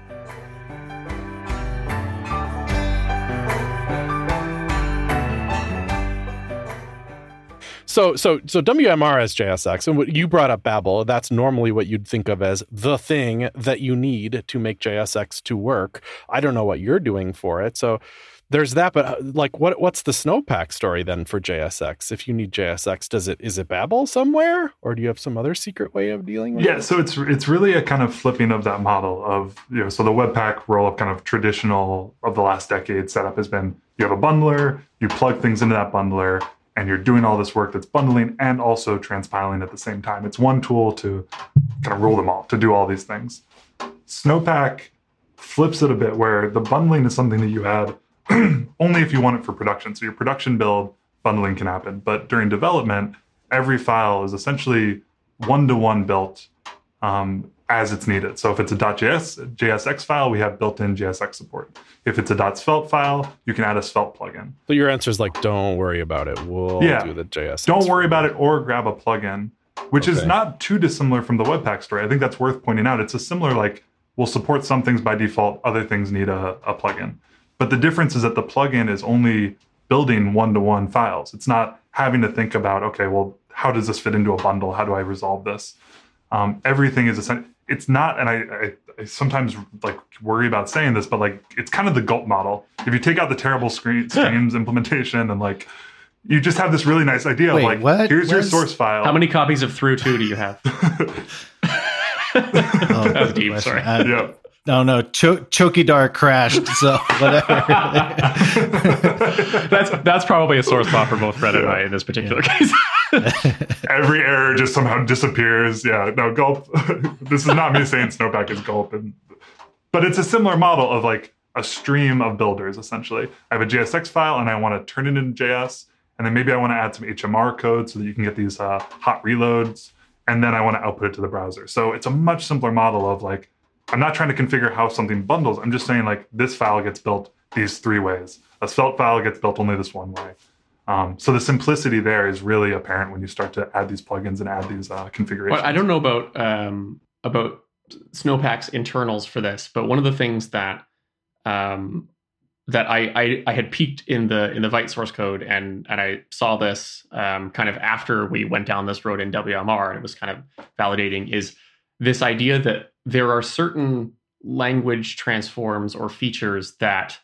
So, so, so W M R has J S X, and what you brought up Babel. That's normally what you'd think of as the thing that you need to make J S X to work. I don't know what you're doing for it, so there's that. But like, what what's the Snowpack story then for J S X? If you need J S X, does it is it Babel somewhere, or do you have some other secret way of dealing with yeah, it? Yeah, so it's it's really a kind of flipping of that model of, you know, so the Webpack rollup kind of traditional of the last decade setup has been you have a bundler, you plug things into that bundler, and you're doing all this work that's bundling and also transpiling at the same time. It's one tool to kind of rule them all, to do all these things. Snowpack flips it a bit where the bundling is something that you add only if you want it for production. So your production build, bundling can happen. But during development, every file is essentially one-to-one built um, as it's needed. So if it's a .js, J S X file, we have built-in J S X support. If it's a .svelte file, you can add a Svelte plugin. So your answer is like, don't worry about it. We'll yeah. do the J S X. Don't worry about it, or grab a plugin, which okay. is not too dissimilar from the Webpack story. I think that's worth pointing out. It's a similar, like, we'll support some things by default, other things need a, a plugin. But the difference is that the plugin is only building one-to-one files. It's not having to think about, okay, well, how does this fit into a bundle? How do I resolve this? Um, everything is essentially, it's not, and I, I, I sometimes like worry about saying this, but like, it's kind of the Gulp model. If you take out the terrible screen, streams implementation and like, you just have this really nice idea Wait, of like, what? here's your Where's- source file. How many copies of Through two do you have? Oh, That was deep, question. sorry. I- Yeah. No, no, Cho- Chokidar crashed, so whatever. that's that's probably a sore spot for both Reddit and I in this particular case. Every error just somehow disappears. Yeah, no, Gulp. This is not me saying Snowpack is Gulp, and, but it's a similar model of like a stream of builders, essentially. I have a J S X file and I want to turn it into J S, and then maybe I want to add some H M R code so that you can get these uh, hot reloads, and then I want to output it to the browser. So it's a much simpler model of like, I'm not trying to configure how something bundles. I'm just saying like this file gets built these three ways. A Svelte file gets built only this one way. Um, so the simplicity there is really apparent when you start to add these plugins and add these uh, configurations. Well, I don't know about um, about Snowpack's internals for this, but one of the things that um, that I, I I had peeked in the in the Vite source code, and and I saw this um, kind of after we went down this road in W M R, and it was kind of validating, is this idea that there are certain language transforms or features that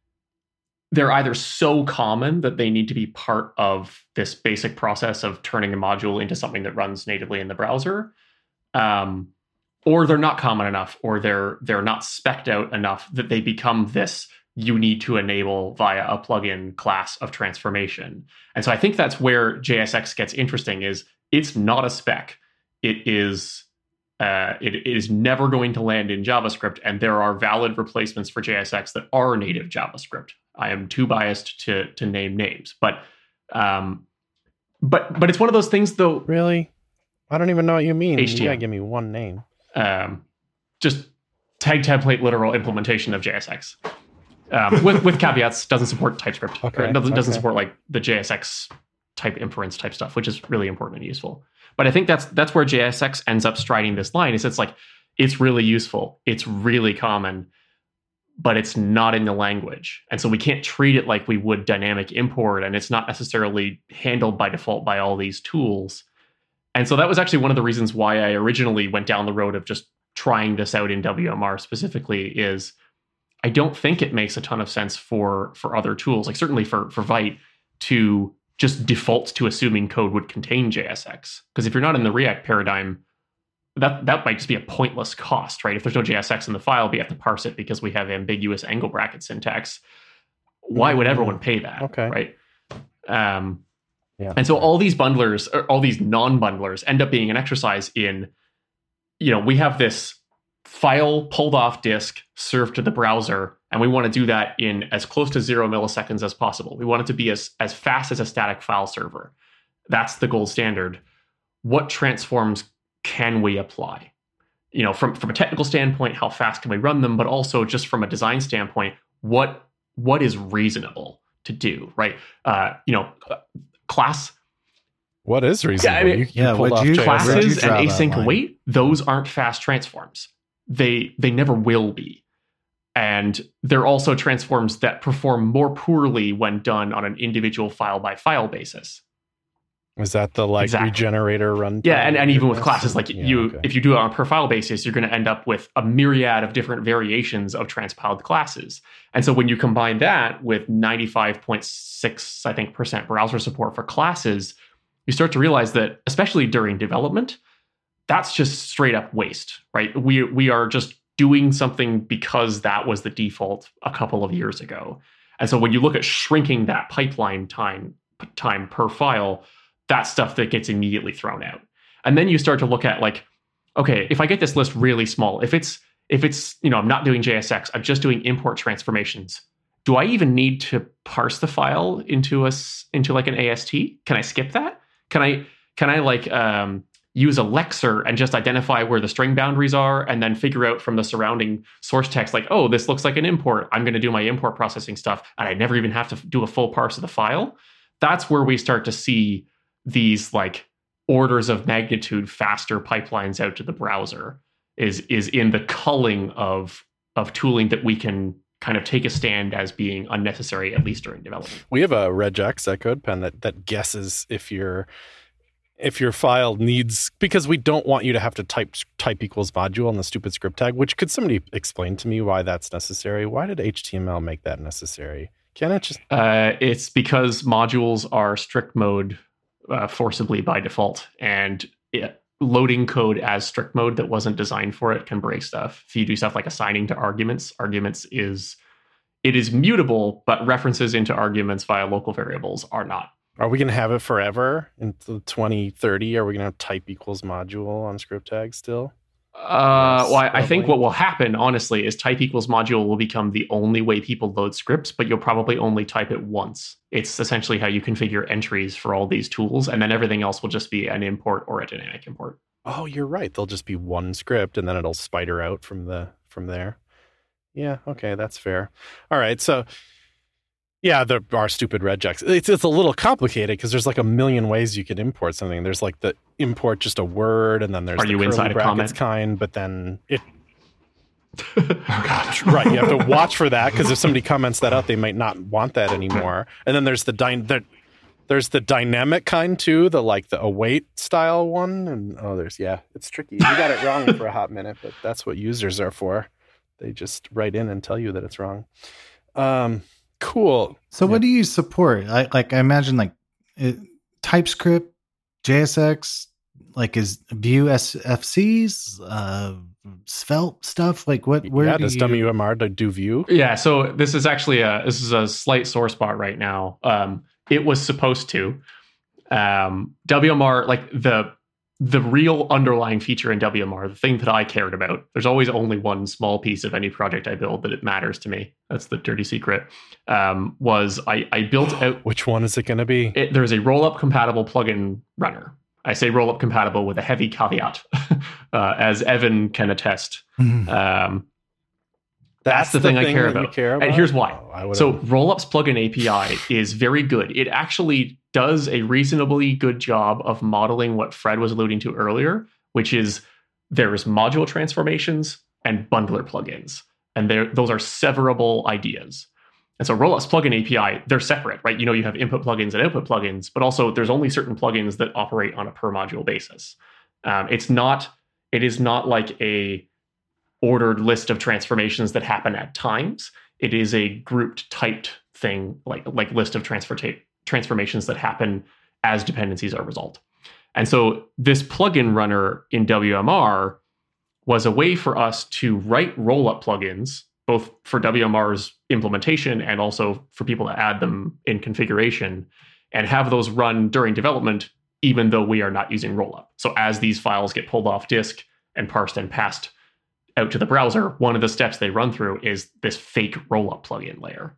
they're either so common that they need to be part of this basic process of turning a module into something that runs natively in the browser, um, or they're not common enough, or they're they're not spec'd out enough that they become this you need to enable via a plugin class of transformation. And so I think that's where J S X gets interesting, is it's not a spec. It is uh, it, it is never going to land in JavaScript, and there are valid replacements for J S X that are native JavaScript. I am too biased to to name names, but um, but but it's one of those things, though. Really? I don't even know what you mean. H T M L. You gotta give me one name. Um, just tag template literal implementation of J S X. Um, with with caveats, doesn't support TypeScript. Okay, Or it doesn't doesn't okay. support like the J S X type inference type stuff, which is really important and useful. But I think that's that's where J S X ends up striding this line. Is it's like it's really useful, it's really common, but it's not in the language, and so we can't treat it like we would dynamic import, and it's not necessarily handled by default by all these tools. And so that was actually one of the reasons why I originally went down the road of just trying this out in W M R specifically. Is I don't think it makes a ton of sense for for other tools, like certainly for for Vite, to just default to assuming code would contain J S X. Because if you're not in the React paradigm, that that might just be a pointless cost, right? If there's no J S X in the file, but you have to parse it because we have ambiguous angle bracket syntax, why would everyone pay that, Okay. right? Um, Yeah. and so all these bundlers, or all these non-bundlers, end up being an exercise in, you know, we have this file pulled off disk served to the browser, and we want to do that in as close to zero milliseconds as possible. We want it to be as, as fast as a static file server. That's the gold standard. What transforms can we apply? You know, from, from a technical standpoint, how fast can we run them? But also just from a design standpoint, what what is reasonable to do, right? Uh, you know, class. What is reasonable? Yeah, I mean, you, yeah, pulled would off you- J S X. Where'd you Classes and draw that async line? await, those aren't fast transforms. They they never will be. And they're also transforms that perform more poorly when done on an individual file by file basis. Is that the like Exactly. regenerator run? Yeah, and, and even with classes, like Yeah, you, okay. if you do it on a per file basis, you're going to end up with a myriad of different variations of transpiled classes. And so when you combine that with ninety-five point six, I think, percent browser support for classes, you start to realize that, especially during development, that's just straight up waste, right? We we are just doing something because that was the default a couple of years ago. And so when you look at shrinking that pipeline time time per file, that's stuff that gets immediately thrown out. And then you start to look at like, okay, if I get this list really small, if it's if it's, you know, I'm not doing J S X, I'm just doing import transformations. Do I even need to parse the file into a s- into like an A S T? Can I skip that? Can I can I like um, use a lexer and just identify where the string boundaries are and then figure out from the surrounding source text like, oh, this looks like an import. I'm going to do my import processing stuff and I never even have to do a full parse of the file. That's where we start to see these like orders of magnitude faster pipelines out to the browser is is in the culling of of tooling that we can kind of take a stand as being unnecessary, at least during development. We have a regex at CodePen that that guesses if your if your file needs, because we don't want you to have to type type equals module on the stupid script tag. Which, could somebody explain to me why that's necessary? Why did H T M L make that necessary? Can it just? Uh, it's because modules are strict mode uh, forcibly by default, and it, loading code as strict mode that wasn't designed for it can break stuff. If you do stuff like assigning to arguments, arguments is it is mutable, but references into arguments via local variables are not. Are we going to have it forever into twenty thirty? Are we going to have type equals module on script tags still? Uh, Yes, well, I, I think probably. what will happen, honestly, is type equals module will become the only way people load scripts, but you'll probably only type it once. It's essentially how you configure entries for all these tools, and then everything else will just be an import or a dynamic import. Oh, you're right. There'll just be one script, and then it'll spider out from the from there. Yeah, okay, that's fair. All right, so yeah, there are stupid regex. It's it's a little complicated because there's like a million ways you could import something. There's like the import just a word, and then there's Are the you curly inside a brackets comment? kind, but then it Oh god. right. You have to watch for that because if somebody comments that out, they might not want that anymore. And then there's the dy- the, there's the dynamic kind too, the like the await style one. And oh, there's yeah, it's tricky. You got it wrong for a hot minute, but that's what users are for. They just write in and tell you that it's wrong. Um, cool. So what do you support? I like I imagine like it, TypeScript, J S X, like is Vue S F Cs, uh, Svelte stuff. Like what? Where yeah, do does you? W M R to do Vue? Yeah, so this is actually a this is a slight sore spot right now. Um, it was supposed to. Um, W M R, like the the real underlying feature in W M R, the thing that I cared about. There's always only one small piece of any project I build that it matters to me. That's the dirty secret. Um, was I I built out. Which one is it going to be? It, there's a roll-up compatible plugin runner. I say roll-up compatible with a heavy caveat, uh, as Evan can attest. Mhm. Um, that's the thing I care that you about. care And about? here's why. Oh, I would've- So Rollups plugin A P I is very good. It actually does a reasonably good job of modeling what Fred was alluding to earlier, which is there's module transformations and bundler plugins. And there, those are severable ideas. And so Rollups plugin A P I, they're separate, right? You know, you have input plugins and output plugins, but also there's only certain plugins that operate on a per module basis. Um, it's not, it is not like a ordered list of transformations that happen at times. It is a grouped typed thing, like like list of transfer ta- transformations that happen as dependencies are resolved. And so this plugin runner in W M R was a way for us to write rollup plugins, both for W M R's implementation and also for people to add them in configuration, and have those run during development, even though we are not using rollup. So as these files get pulled off disk and parsed and passed out to the browser, one of the steps they run through is this fake rollup plugin layer.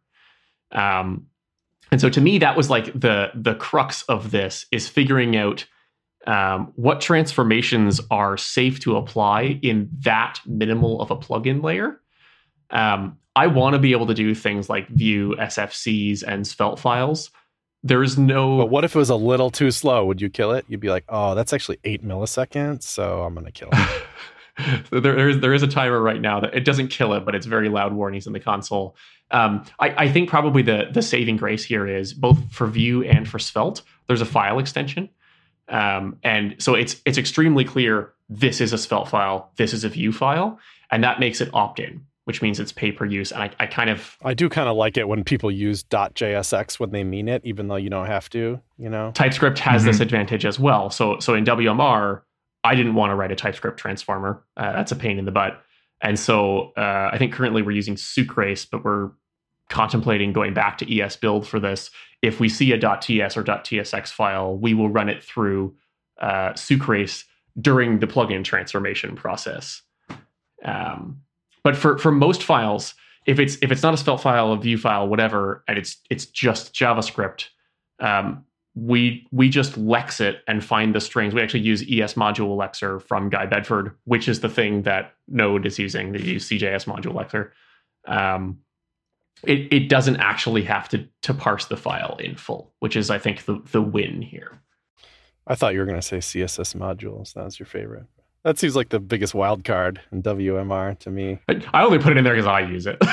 Um, and so to me, that was like the the crux of this, is figuring out um, what transformations are safe to apply in that minimal of a plugin layer. Um, I want to be able to do things like view S F Cs and Svelte files. There's no... But what if it was a little too slow? Would you kill it? You'd be like, oh, that's actually eight milliseconds, so I'm going to kill it. there, there, is, there is a timer right now that it doesn't kill it, but it's very loud warnings in the console. Um, I, I think probably the, the saving grace here is both for Vue and for Svelte, there's a file extension. Um, and so it's it's extremely clear this is a Svelte file, this is a Vue file, and that makes it opt-in, which means it's pay per use. And I, I kind of... I do kind of like it when people use .jsx when they mean it, even though you don't have to, you know? TypeScript has Mm-hmm. this advantage as well. So so in W M R, I didn't want to write a TypeScript transformer. Uh, that's a pain in the butt. And so uh, I think currently we're using Sucrase, but we're contemplating going back to E S build for this. If we see a .ts or .tsx file, we will run it through uh, Sucrase during the plugin transformation process. Um, but for, for most files, if it's if it's not a Svelte file, a Vue file, whatever, and it's it's just JavaScript, um, we we just lex it and find the strings. We actually use E S module lexer from Guy Bedford, which is the thing that Node is using. They use C J S module lexer. Um, it it doesn't actually have to to parse the file in full, which is I think the the win here. I thought you were going to say C S S modules. That was your favorite. That seems like the biggest wild card in W M R to me. I only put it in there because I use it.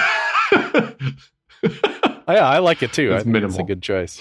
Oh, yeah, I like it too. It's I think minimal. it's a good choice.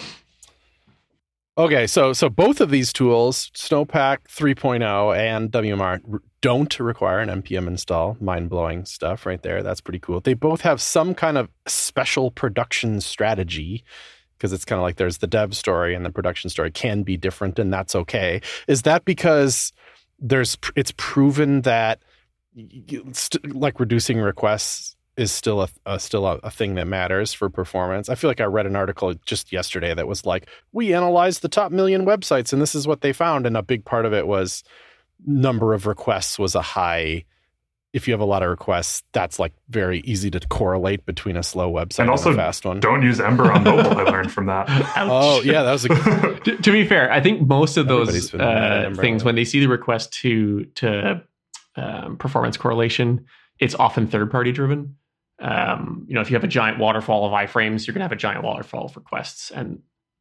Okay, so so both of these tools, Snowpack three point oh and W M R, r- don't require an N P M install. Mind-blowing stuff right there. That's pretty cool. They both have some kind of special production strategy, because it's kind of like there's the dev story and the production story can be different, and that's okay. Is that because there's it's proven that you, st- like reducing requests is still a, a still a, a thing that matters for performance? I feel like I read an article just yesterday that was like, we analyzed the top million websites and this is what they found, and a big part of it was number of requests was a high. If you have a lot of requests, that's like very easy to correlate between a slow website and, And also, a fast one. don't use Ember on mobile. I learned from that. Oh yeah, that was a to, to be fair, I think most of Everybody's those been mad at uh, Ember. things, when they see the request to to um, performance correlation, it's often third party driven. Um, you know, if you have a giant waterfall of iframes, you're going to have a giant waterfall of requests, and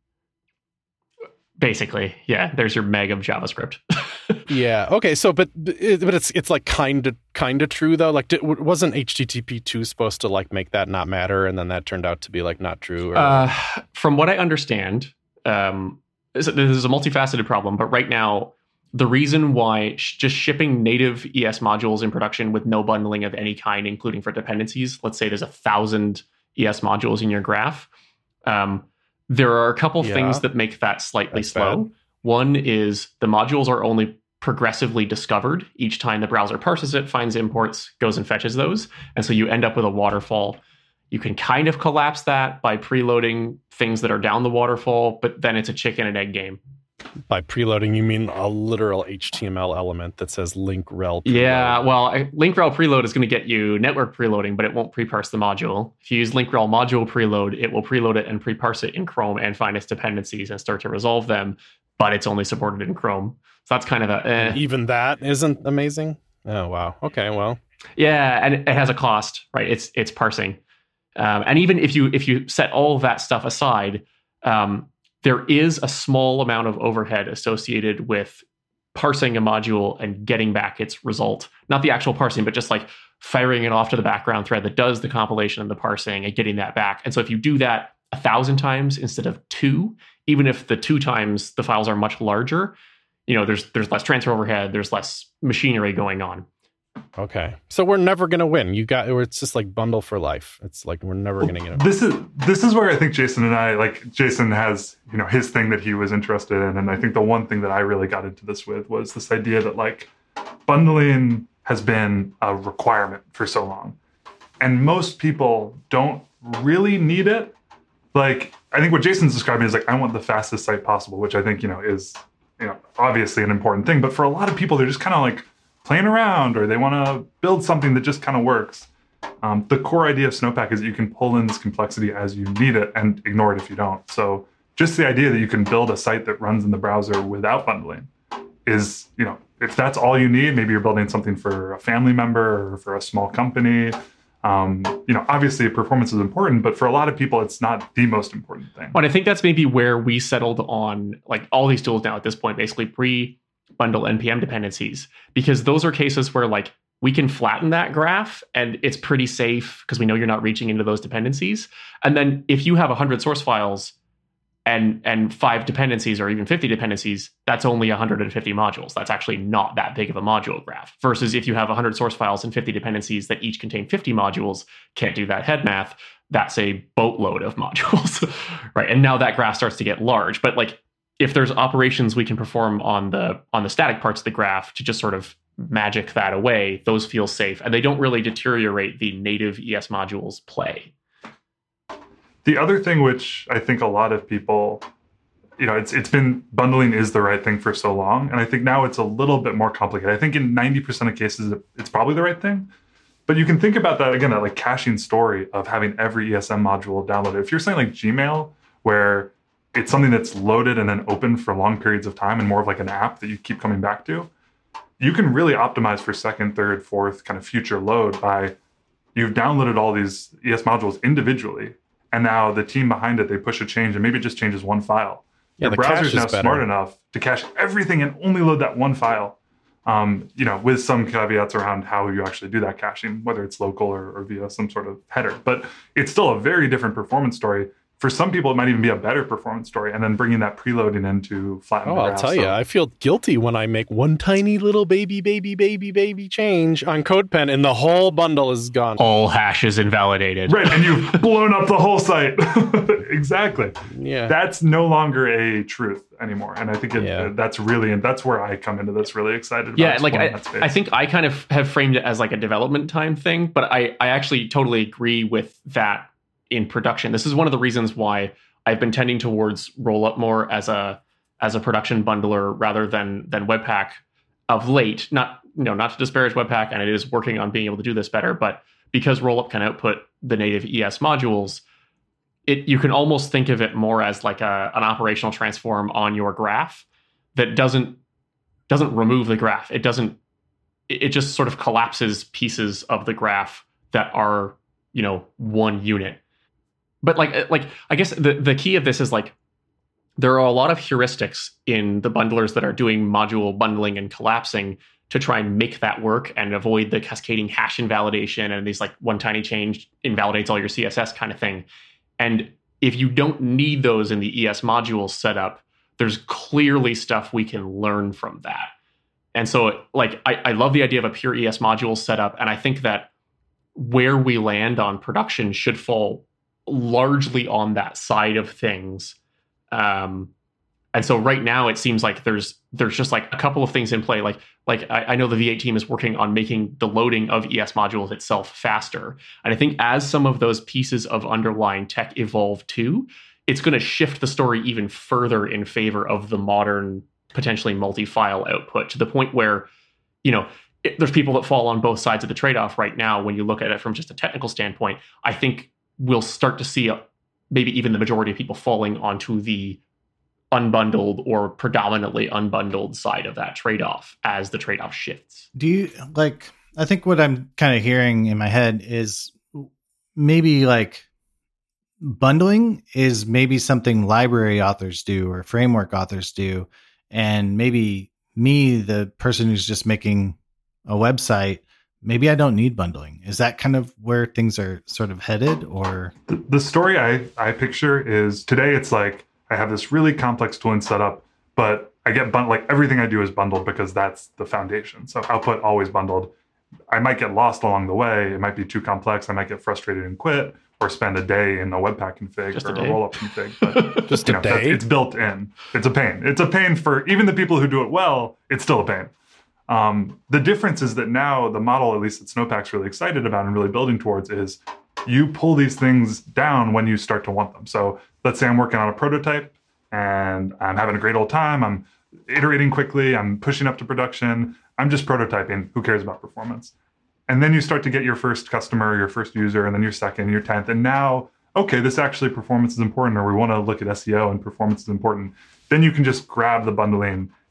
basically, yeah, there's your meg of JavaScript. Yeah. Okay. So, but it, but it's it's like kind of kind of true though. Like, did, wasn't H T T P two supposed to like make that not matter, and then that turned out to be like not true? Or... Uh, from what I understand, um, this this is a multifaceted problem. But right now, the reason why sh- just shipping native E S modules in production with no bundling of any kind, including for dependencies, let's say there's a thousand E S modules in your graph. Um, there are a couple Yeah. things that make that slightly That's slow. bad. One is the modules are only progressively discovered each time the browser parses it, finds imports, goes and fetches those. And so you end up with a waterfall. You can kind of collapse that by preloading things that are down the waterfall, but then it's a chicken and egg game. By preloading, you mean a literal H T M L element that says link rel. Preload. Yeah, well, I- link rel preload is going to get you network preloading, but it won't pre-parse the module. If you use link rel module preload, it will preload it and pre-parse it in Chrome and find its dependencies and start to resolve them, but it's only supported in Chrome. So that's kind of a... Eh. Even that isn't amazing. Oh wow. Okay. Well. Yeah, and it has a cost, right? It's it's parsing, um, and even if you if you set all of that stuff aside, um, there is a small amount of overhead associated with parsing a module and getting back its result. Not the actual parsing, but just like firing it off to the background thread that does the compilation and the parsing and getting that back. And so if you do that a thousand times instead of two, even if the two times the files are much larger, you know, there's there's less transfer overhead, there's less machinery going on. Okay. So we're never gonna win. You got. It's just like bundle for life. It's like we're never gonna get it. This is this is where I think Jason and I, like Jason has, you know, his thing that he was interested in, and I think the one thing that I really got into this with was this idea that like bundling has been a requirement for so long, and most people don't really need it. Like I think what Jason's describing is like I want the fastest site possible, which I think, you know, is, you know, obviously an important thing, but for a lot of people they're just kind of like playing around, or they want to build something that just kind of works. Um, the core idea of Snowpack is that you can pull in this complexity as you need it and ignore it if you don't. So just the idea that you can build a site that runs in the browser without bundling is, you know, if that's all you need, maybe you're building something for a family member or for a small company, Um, you know, obviously performance is important, but for a lot of people, it's not the most important thing. But I think that's maybe where we settled on like all these tools now at this point, basically pre-bundle N P M dependencies, because those are cases where like we can flatten that graph and it's pretty safe because we know you're not reaching into those dependencies. And then if you have one hundred source files and and five dependencies or even fifty dependencies, that's only one hundred fifty modules. That's actually not that big of a module graph. Versus if you have one hundred source files and fifty dependencies that each contain fifty modules, can't do that head math, that's a boatload of modules, right? And now that graph starts to get large. But like if there's operations we can perform on the on the static parts of the graph to just sort of magic that away, those feel safe. And they don't really deteriorate the native E S modules play. The other thing, which I think a lot of people, you know, it's it's been bundling is the right thing for so long. And I think now it's a little bit more complicated. I think in ninety percent of cases, it's probably the right thing. But you can think about that, again, that like caching story of having every E S M module downloaded. If you're saying like Gmail, where it's something that's loaded and then open for long periods of time and more of like an app that you keep coming back to, you can really optimize for second, third, fourth kind of future load by you've downloaded all these E S modules individually. And now the team behind it, they push a change and maybe it just changes one file. Yeah, Your the browser's cache is now better. smart enough to cache everything and only load that one file. Um, you know, with some caveats around how you actually do that caching, whether it's local or, or via some sort of header. But it's still a very different performance story. For some people, it might even be a better performance story, and then bringing that preloading into flatten Oh, the I'll graph. tell So- you, I feel guilty when I make one tiny little baby, baby, baby, baby change on CodePen, and the whole bundle is gone. All hashes invalidated. Right, and you've blown up the whole site. Exactly. Yeah. That's no longer a truth anymore, and I think it, Yeah. that's really, and that's where I come into this really excited about. Yeah, like exploring I, that space. I think I kind of have framed it as like a development time thing, but I, I actually totally agree with that in production. This is one of the reasons why I've been tending towards Rollup more as a as a production bundler rather than than Webpack of late. Not you know not to disparage Webpack, and it is working on being able to do this better, but because Rollup can output the native E S modules, it you can almost think of it more as like a an operational transform on your graph that doesn't doesn't remove the graph. It doesn't. It just sort of collapses pieces of the graph that are you know one unit. But like, like I guess the, the key of this is like, there are a lot of heuristics in the bundlers that are doing module bundling and collapsing to try and make that work and avoid the cascading hash invalidation and these like one tiny change invalidates all your C S S kind of thing. And if you don't need those in the E S module setup, there's clearly stuff we can learn from that. And so like, I, I love the idea of a pure E S module setup. And I think that where we land on production should fall largely on that side of things. Um, and so right now it seems like there's there's just like a couple of things in play. Like like I, I know the V eight team is working on making the loading of E S modules itself faster. And I think as some of those pieces of underlying tech evolve too, it's going to shift the story even further in favor of the modern, potentially multi-file output to the point where, you know, it, there's people that fall on both sides of the trade-off right now when you look at it from just a technical standpoint. I think we'll start to see a, maybe even the majority of people falling onto the unbundled or predominantly unbundled side of that trade-off as the trade-off shifts. Do you like, I think what I'm kind of hearing in my head is maybe like bundling is maybe something library authors do or framework authors do. And maybe me, the person who's just making a website, maybe I don't need bundling. Is that kind of where things are sort of headed? Or the, the story I, I picture is today it's like I have this really complex tooling setup, but I get bundled, like everything I do is bundled because that's the foundation. So output always bundled. I might get lost along the way. It might be too complex. I might get frustrated and quit or spend a day in a Webpack config Just or a a, day. rollup config. But Just you a know, that- day. it's built in. It's a pain. It's a pain for even the people who do it well. It's still a pain. Um, the difference is that now the model, at least that Snowpack's really excited about and really building towards, is you pull these things down when you start to want them. So let's say I'm working on a prototype and I'm having a great old time. I'm iterating quickly. I'm pushing up to production. I'm just prototyping. Who cares about performance? And then you start to get your first customer, your first user, and then your second, your tenth. And now, okay, this actually performance is important, or we want to look at S E O and performance is important. Then you can just grab the bundling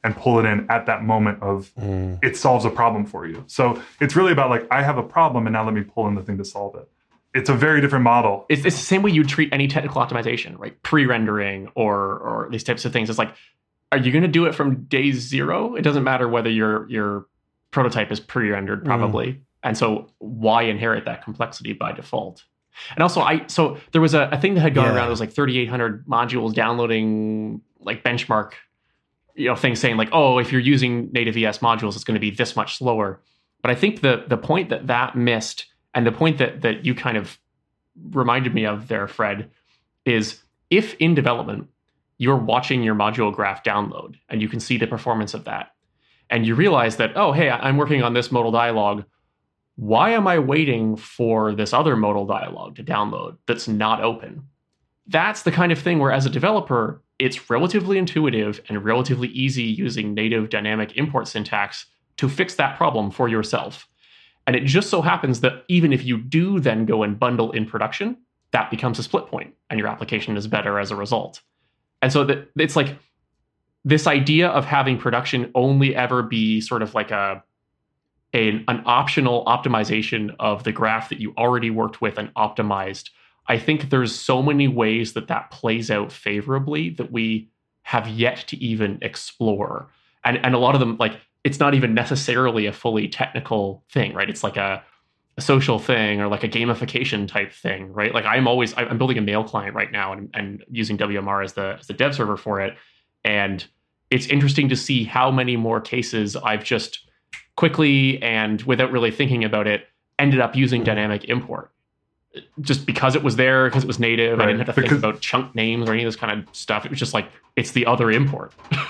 and pull it in at that moment of Mm. it solves a problem for you. So it's really about like, I have a problem and now let me pull in the thing to solve it. It's a very different model. It's, it's the same way you treat any technical optimization, right? Pre-rendering or or these types of things. It's like, are you going to do it from day zero? It doesn't matter whether your your prototype is pre-rendered, probably. Mm. And so why inherit that complexity by default? And also, I so there was a, a thing that had gone yeah. around. It was like thirty-eight hundred modules downloading like benchmark, you know, things saying like, oh, if you're using native E S modules, it's going to be this much slower. But I think the the point that that missed, and the point that that you kind of reminded me of there, Fred, is if in development you're watching your module graph download and you can see the performance of that, and you realize that, oh, hey, I'm working on this modal dialog. Why am I waiting for this other modal dialog to download that's not open? That's the kind of thing where, as a developer, it's relatively intuitive and relatively easy using native dynamic import syntax to fix that problem for yourself. And it just so happens that even if you do then go and bundle in production, that becomes a split point and your application is better as a result. And so that it's like this idea of having production only ever be sort of like a An, an optional optimization of the graph that you already worked with and optimized. I think there's so many ways that that plays out favorably that we have yet to even explore. And, and a lot of them, like, it's not even necessarily a fully technical thing, right? It's like a, a social thing or like a gamification type thing, right? Like I'm always, I'm building a mail client right now and, and using W M R as the, as the dev server for it. And it's interesting to see how many more cases I've just quickly and without really thinking about it, ended up using dynamic import. Just because it was there, because it was native. Right. I didn't have to because, think about chunk names or any of this kind of stuff. It was just like, it's the other import.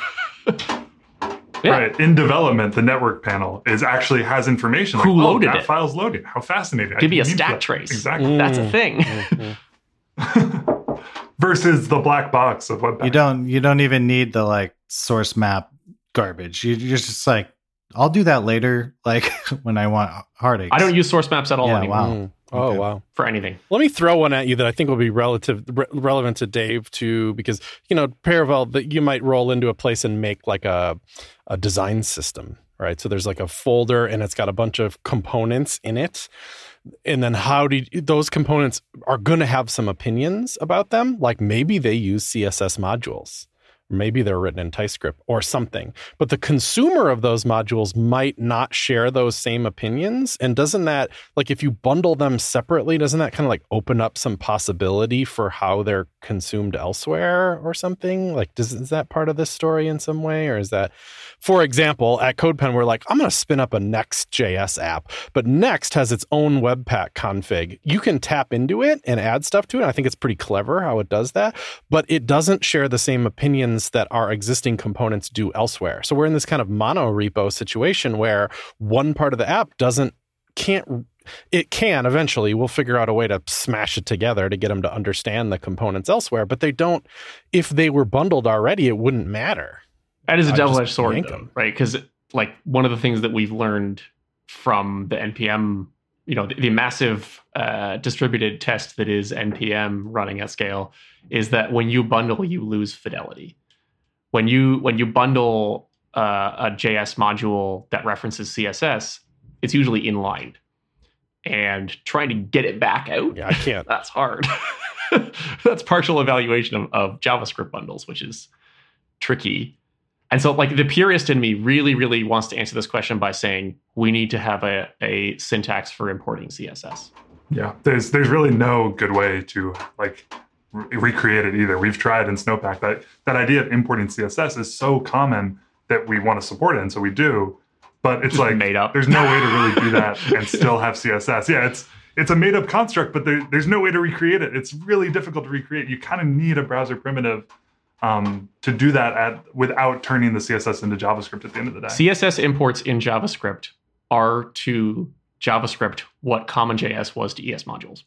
yeah. Right. In development, the network panel is actually has information. Who like, loaded oh, that it? file's loading. How fascinating. Give me a stack trace. Exactly. Mm. That's a thing. Mm-hmm. Versus the black box of Webpack. You don't, you don't even need the like source map garbage. You, you're just like, I'll do that later, like when I want heartaches. I don't use source maps at all yeah, anymore. Wow. Mm. Oh, okay. wow. For anything. Let me throw one at you that I think will be relative re- relevant to Dave, too, because, you know, Paravel, that you might roll into a place and make like a, a design system, right? So there's like a folder and it's got a bunch of components in it. And then how do you, those components are going to have some opinions about them? Like maybe they use C S S modules. Maybe they're written in TypeScript or something, but the consumer of those modules might not share those same opinions. And doesn't that, like, if you bundle them separately, doesn't that kind of like open up some possibility for how they're consumed elsewhere or something? Like, does, is that part of this story in some way? Or is that, for example, at CodePen, we're like, I'm going to spin up a Next.js app, but Next has its own Webpack config. You can tap into it and add stuff to it. I think it's pretty clever how it does that, but it doesn't share the same opinions that our existing components do elsewhere. So we're in this kind of mono repo situation where one part of the app doesn't, can't, it can eventually, we'll figure out a way to smash it together to get them to understand the components elsewhere, but they don't, if they were bundled already, it wouldn't matter. That is a double-edged sword, though, right? Because like one of the things that we've learned from the N P M, you know, the, the massive uh, distributed test that is N P M running at scale, is that when you bundle, you lose fidelity. When you when you bundle uh, a J S module that references C S S, it's usually inlined, and trying to get it back out, yeah, I can't. That's hard. That's partial evaluation of, of JavaScript bundles, which is tricky. And so, like, the purist in me really, really wants to answer this question by saying we need to have a, a syntax for importing C S S. Yeah, there's there's really no good way to like re- recreate it either. We've tried in Snowpack that that idea of importing C S S is so common that we want to support it, and so we do. But it's Just like made up. There's no way to really do that and still have C S S. Yeah, it's it's a made up construct, but there, there's no way to recreate it. It's really difficult to recreate. You kind of need a browser primitive um, to do that at without turning the C S S into JavaScript at the end of the day. C S S imports in JavaScript are to JavaScript what CommonJS was to E S modules.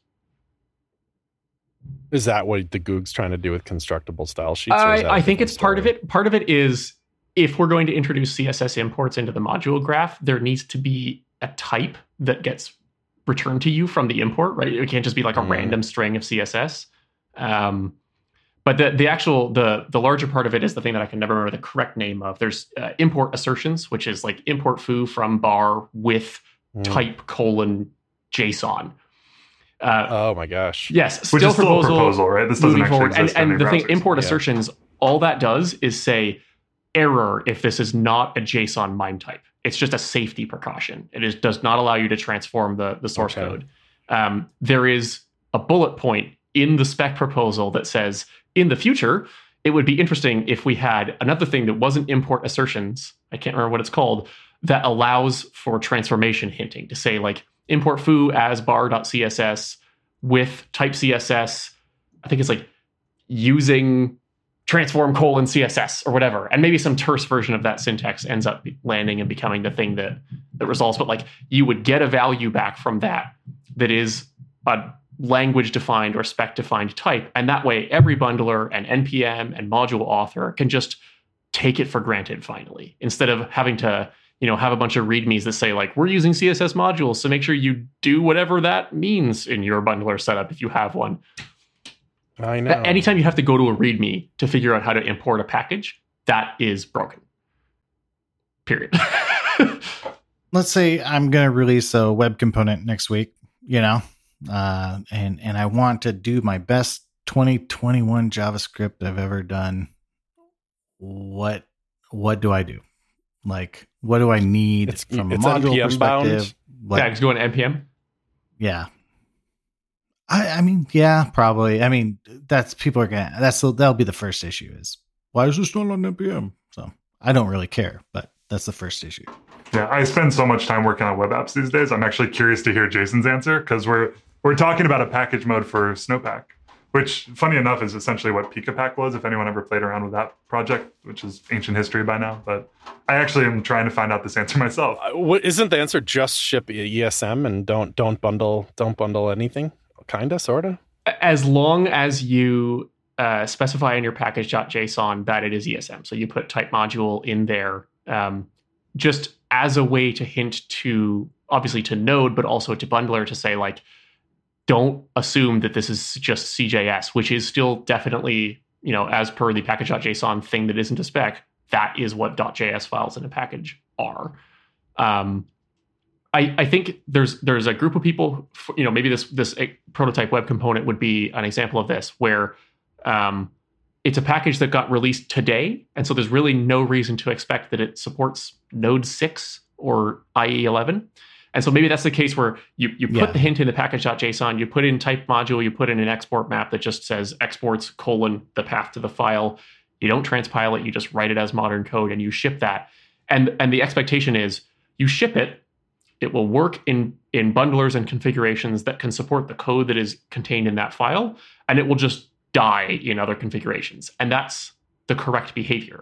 Is that what the Goog's trying to do with constructible style sheets? I, I think it's story? part of it. Part of it is if we're going to introduce C S S imports into the module graph, there needs to be a type that gets returned to you from the import, right? It can't just be like a mm. random string of C S S. Um, but the the actual the the larger part of it is the thing that I can never remember the correct name of. There's uh, import assertions, which is like import foo from bar with mm. type colon JSON. Uh, oh my gosh! Yes, which still is still proposal, a proposal, right? This doesn't actually forward. exist. And, and the thing, browsers. import yeah. assertions, all that does is say error if this is not a JSON MIME type. It's just a safety precaution. It is does not allow you to transform the the source okay. code. Um, there is a bullet point in the spec proposal that says, in the future, it would be interesting if we had another thing that wasn't import assertions. I can't remember what it's called, that allows for transformation hinting to say like import foo as bar.css with type C S S. I think it's like using transform colon C S S or whatever. And maybe some terse version of that syntax ends up landing and becoming the thing that, that resolves. But like you would get a value back from that that is a language defined or spec defined type. And that way every bundler and N P M and module author can just take it for granted finally, instead of having to, you know, have a bunch of readmes that say like, we're using C S S modules, so make sure you do whatever that means in your bundler setup if you have one. I know. Anytime you have to go to a README to figure out how to import a package, that is broken. Period. Let's say I'm going to release a web component next week, you know, uh, and, and I want to do my best twenty twenty-one JavaScript I've ever done. What, what do I do? Like, what do I need it's, from it's a module N P M perspective? Bound. What, Yeah, just go to N P M. Yeah. I, I mean, yeah, probably. I mean, that's people are gonna. That's that'll be the first issue. Is why is this not on N P M? So I don't really care, but that's the first issue. Yeah, I spend so much time working on web apps these days. I'm actually curious to hear Jason's answer because we're we're talking about a package mode for Snowpack, which, funny enough, is essentially what PikaPack was. If anyone ever played around with that project, which is ancient history by now, but I actually am trying to find out this answer myself. Uh, what, isn't the answer just ship E S M and don't don't bundle don't bundle anything? Kinda, sorta. As long as you uh, specify in your package.json that it is E S M, so you put type module in there, um, just as a way to hint to obviously to Node, but also to bundler to say like, don't assume that this is just C J S, which is still definitely, you know, as per the package.json thing that isn't a spec, that is what .js files in a package are. Um, I, I think there's there's a group of people, you know, maybe this this prototype web component would be an example of this, where um, it's a package that got released today, and so there's really no reason to expect that it supports Node six or I E eleven. And so maybe that's the case where you, you put Yeah. the hint in the package.json, you put in type module, you put in an export map that just says exports colon the path to the file. You don't transpile it, you just write it as modern code and you ship that. And and the expectation is you ship it, it will work in, in bundlers and configurations that can support the code that is contained in that file, and it will just die in other configurations. And that's the correct behavior.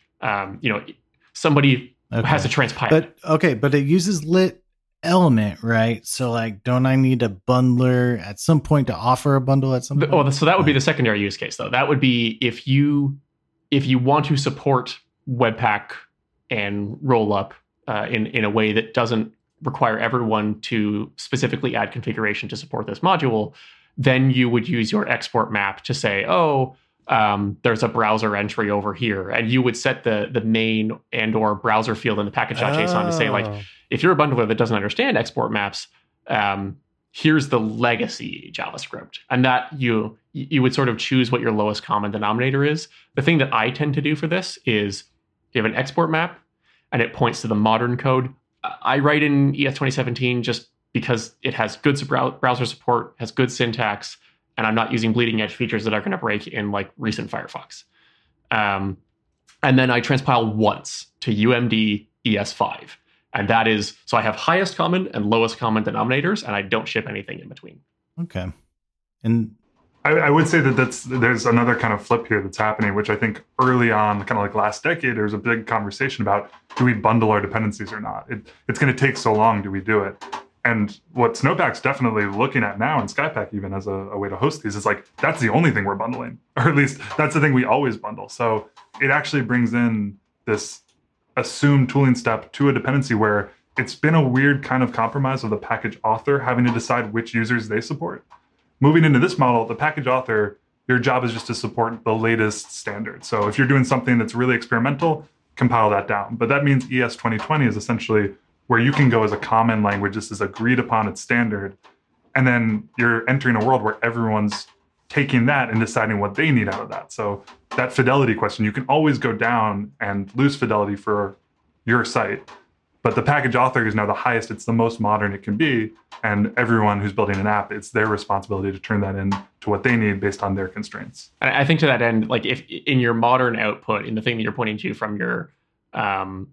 Um, you know, somebody Okay. has to transpile But it. okay, but it uses lit element, right? So like, don't I need a bundler at some point to offer a bundle at some The- point? Oh, so that would be the secondary use case, though. That would be if you if you want to support Webpack and Rollup uh, in in a way that doesn't require everyone to specifically add configuration to support this module, then you would use your export map to say, oh, um, there's a browser entry over here, and you would set the the main and or browser field in the package.json to say like, Oh. if you're a bundler that doesn't understand export maps, um, here's the legacy JavaScript. And that you you would sort of choose what your lowest common denominator is. The thing that I tend to do for this is you have an export map and it points to the modern code. I write in E S twenty seventeen just because it has good browser support, has good syntax, and I'm not using bleeding edge features that are going to break in like recent Firefox. Um, and then I transpile once to U M D E S five. And that is, so I have highest common and lowest common denominators, and I don't ship anything in between. Okay. And I, I would say that that's there's another kind of flip here that's happening, which I think early on, kind of like last decade, there's a big conversation about, do we bundle our dependencies or not? It, it's going to take so long, do we do it? And what Snowpack's definitely looking at now, and Skypack even as a, a way to host these, is like, that's the only thing we're bundling, or at least that's the thing we always bundle. So it actually brings in this assumed tooling step to a dependency where it's been a weird kind of compromise of the package author having to decide which users they support. Moving into this model, the package author Your job is just to support the latest standard. So if you're doing something that's really experimental, compile that down. But that means E S twenty twenty is essentially where you can go as a common language. This is agreed upon its standard. And then you're entering a world where everyone's taking that and deciding what they need out of that. So that fidelity question, you can always go down and lose fidelity for your site. But the package author is now the highest. It's the most modern it can be. And everyone who's building an app, it's their responsibility to turn that into what they need based on their constraints. And I think to that end, like if in your modern output, in the thing that you're pointing to from your um,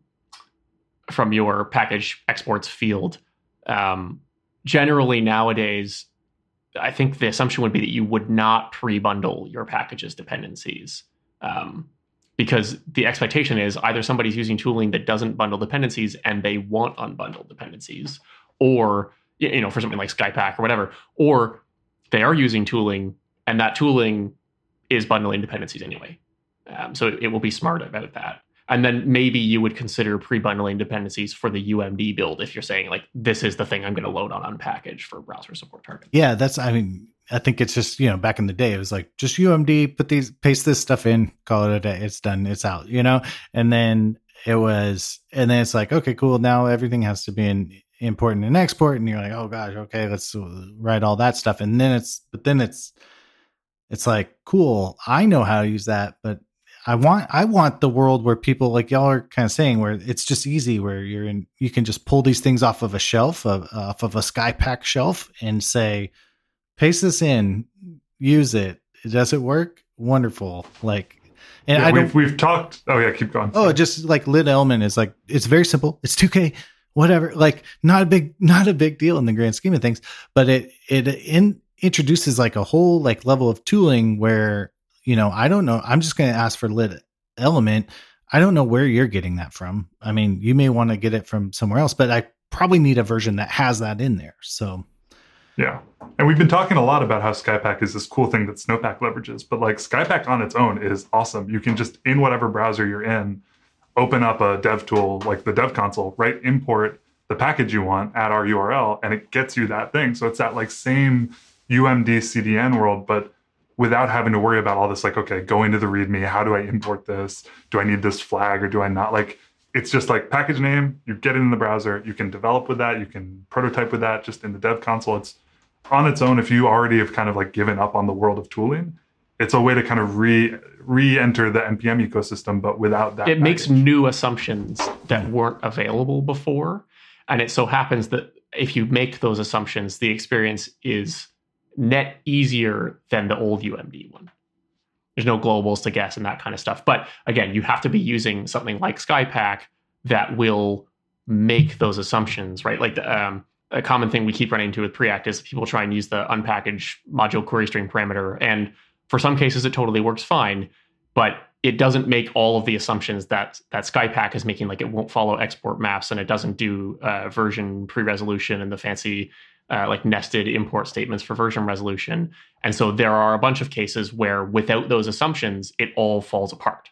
from your package exports field, um, generally nowadays, I think the assumption would be that you would not pre-bundle your packages dependencies. Um, Because the expectation is either somebody's using tooling that doesn't bundle dependencies and they want unbundled dependencies, or, you know, for something like Skypack or whatever, or they are using tooling and that tooling is bundling dependencies anyway. Um, so it, it will be smart about that. And then maybe you would consider pre-bundling dependencies for the U M D build if you're saying, like, this is the thing I'm going to load on unpackage for browser support targets. Yeah, that's, I mean, I think it's just, you know, back in the day, it was like, just U M D, put these, paste this stuff in, call it a day. It's done. It's out, you know? And then it was, and then it's like, okay, cool. Now everything has to be in import and export. And you're like, oh gosh, okay, let's write all that stuff. And then it's, but then it's, it's like, cool. I know how to use that, but I want, I want the world where people, like y'all are kind of saying, where it's just easy, where you're in, you can just pull these things off of a shelf, of, off of a Skypack shelf and say, paste this in, use it. Does it work? Wonderful. Like, and yeah, I don't, we've, we've talked. Oh yeah, keep going. Oh, just like lit element is like, it's very simple. It's two K, whatever. Like not a big, not a big deal in the grand scheme of things, but it, it in, introduces like a whole like level of tooling where, you know, I don't know. I'm just going to ask for lit element. I don't know where you're getting that from. I mean, you may want to get it from somewhere else, but I probably need a version that has that in there. So yeah. And we've been talking a lot about how Skypack is this cool thing that Snowpack leverages, but like Skypack on its own is awesome. You can just, in whatever browser you're in, open up a dev tool like the dev console, right? Import the package you want, add our U R L, and it gets you that thing. So it's that like same U M D C D N world, but without having to worry about all this, like, okay, go into the README. How do I import this? Do I need this flag or do I not? Like, it's just like package name, you get it in the browser, you can develop with that, you can prototype with that just in the dev console. It's on its own. If you already have kind of like given up on the world of tooling, it's a way to kind of re re-enter the N P M ecosystem, but without that. It package. makes new assumptions that weren't available before. And it so happens that if you make those assumptions, the experience is net easier than the old U M D one. There's no globals to guess and that kind of stuff. But again, you have to be using something like Skypack that will make those assumptions, right? Like the, um, a common thing we keep running into with Preact is people try and use the unpackaged module query string parameter. And for some cases, it totally works fine, but it doesn't make all of the assumptions that that Skypack is making, like it won't follow export maps and it doesn't do uh, version pre-resolution and the fancy uh, like nested import statements for version resolution. And so there are a bunch of cases where without those assumptions, it all falls apart.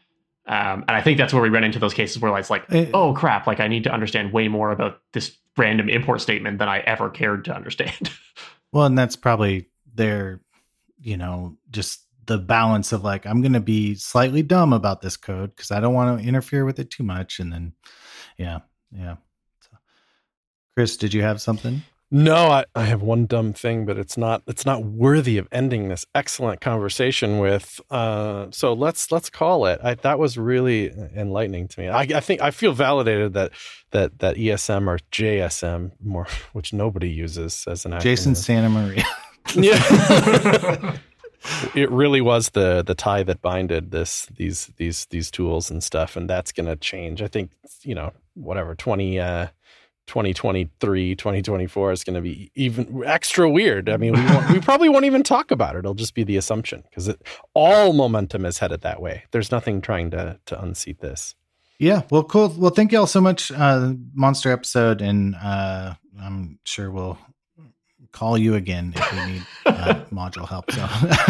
Um, and I think that's where we run into those cases where it's like, It, oh crap, like I need to understand way more about this random import statement than I ever cared to understand. well, and that's probably their, you know, just the balance of like, I'm going to be slightly dumb about this code because I don't want to interfere with it too much. And then, yeah, yeah. So, Chris, did you have something? No, I, I have one dumb thing, but it's not it's not worthy of ending this excellent conversation with. Uh, so let's let's call it. I, that was really enlightening to me. I, I think I feel validated that that that E S M or J S M more, which nobody uses as an acronym. Jason Santa Maria. Yeah. It really was the the tie that binded this these these these tools and stuff, and that's going to change. I think, you know, whatever twenty uh, twenty twenty-three, twenty twenty-four is going to be even extra weird. I mean, we won't, we probably won't even talk about it. It'll just be the assumption because all momentum is headed that way. There's nothing trying to to unseat this. Yeah, well, cool. Well, thank you all so much. Uh, monster episode, and uh, I'm sure we'll call you again if we need uh, module help. So,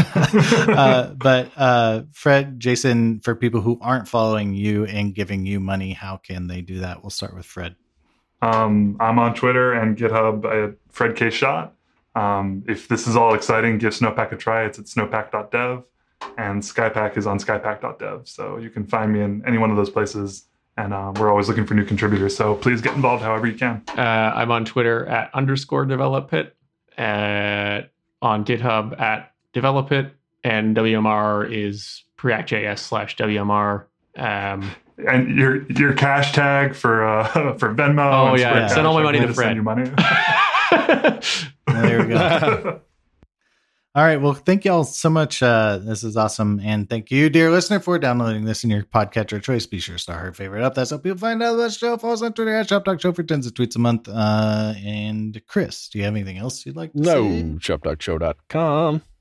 uh, but uh, Fred, Jason, for people who aren't following you and giving you money, how can they do that? We'll start with Fred. Um, I'm on Twitter and GitHub at Fred K Shot. Um, if this is all exciting, give Snowpack a try. It's at snowpack dot dev, and Skypack is on skypack dot dev. So you can find me in any one of those places. And uh, we're always looking for new contributors. So please get involved however you can. Uh, I'm on Twitter at underscore developit, at, on GitHub at developit, and W M R is Preact.js slash W M R. Um, and your your cash tag for uh, for Venmo. Oh, and yeah. Cash, Send all my money I to need send Fred. you money. There we go. All right. Well, thank you all so much. Uh, this is awesome. And thank you, dear listener, for downloading this in your podcatcher of choice. Be sure to star her favorite up. That's how people find out about the show. Follow us on Twitter at Shop Talk Show for tens of tweets a month. Uh, and Chris, do you have anything else you'd like to say? No, shop talk show dot com.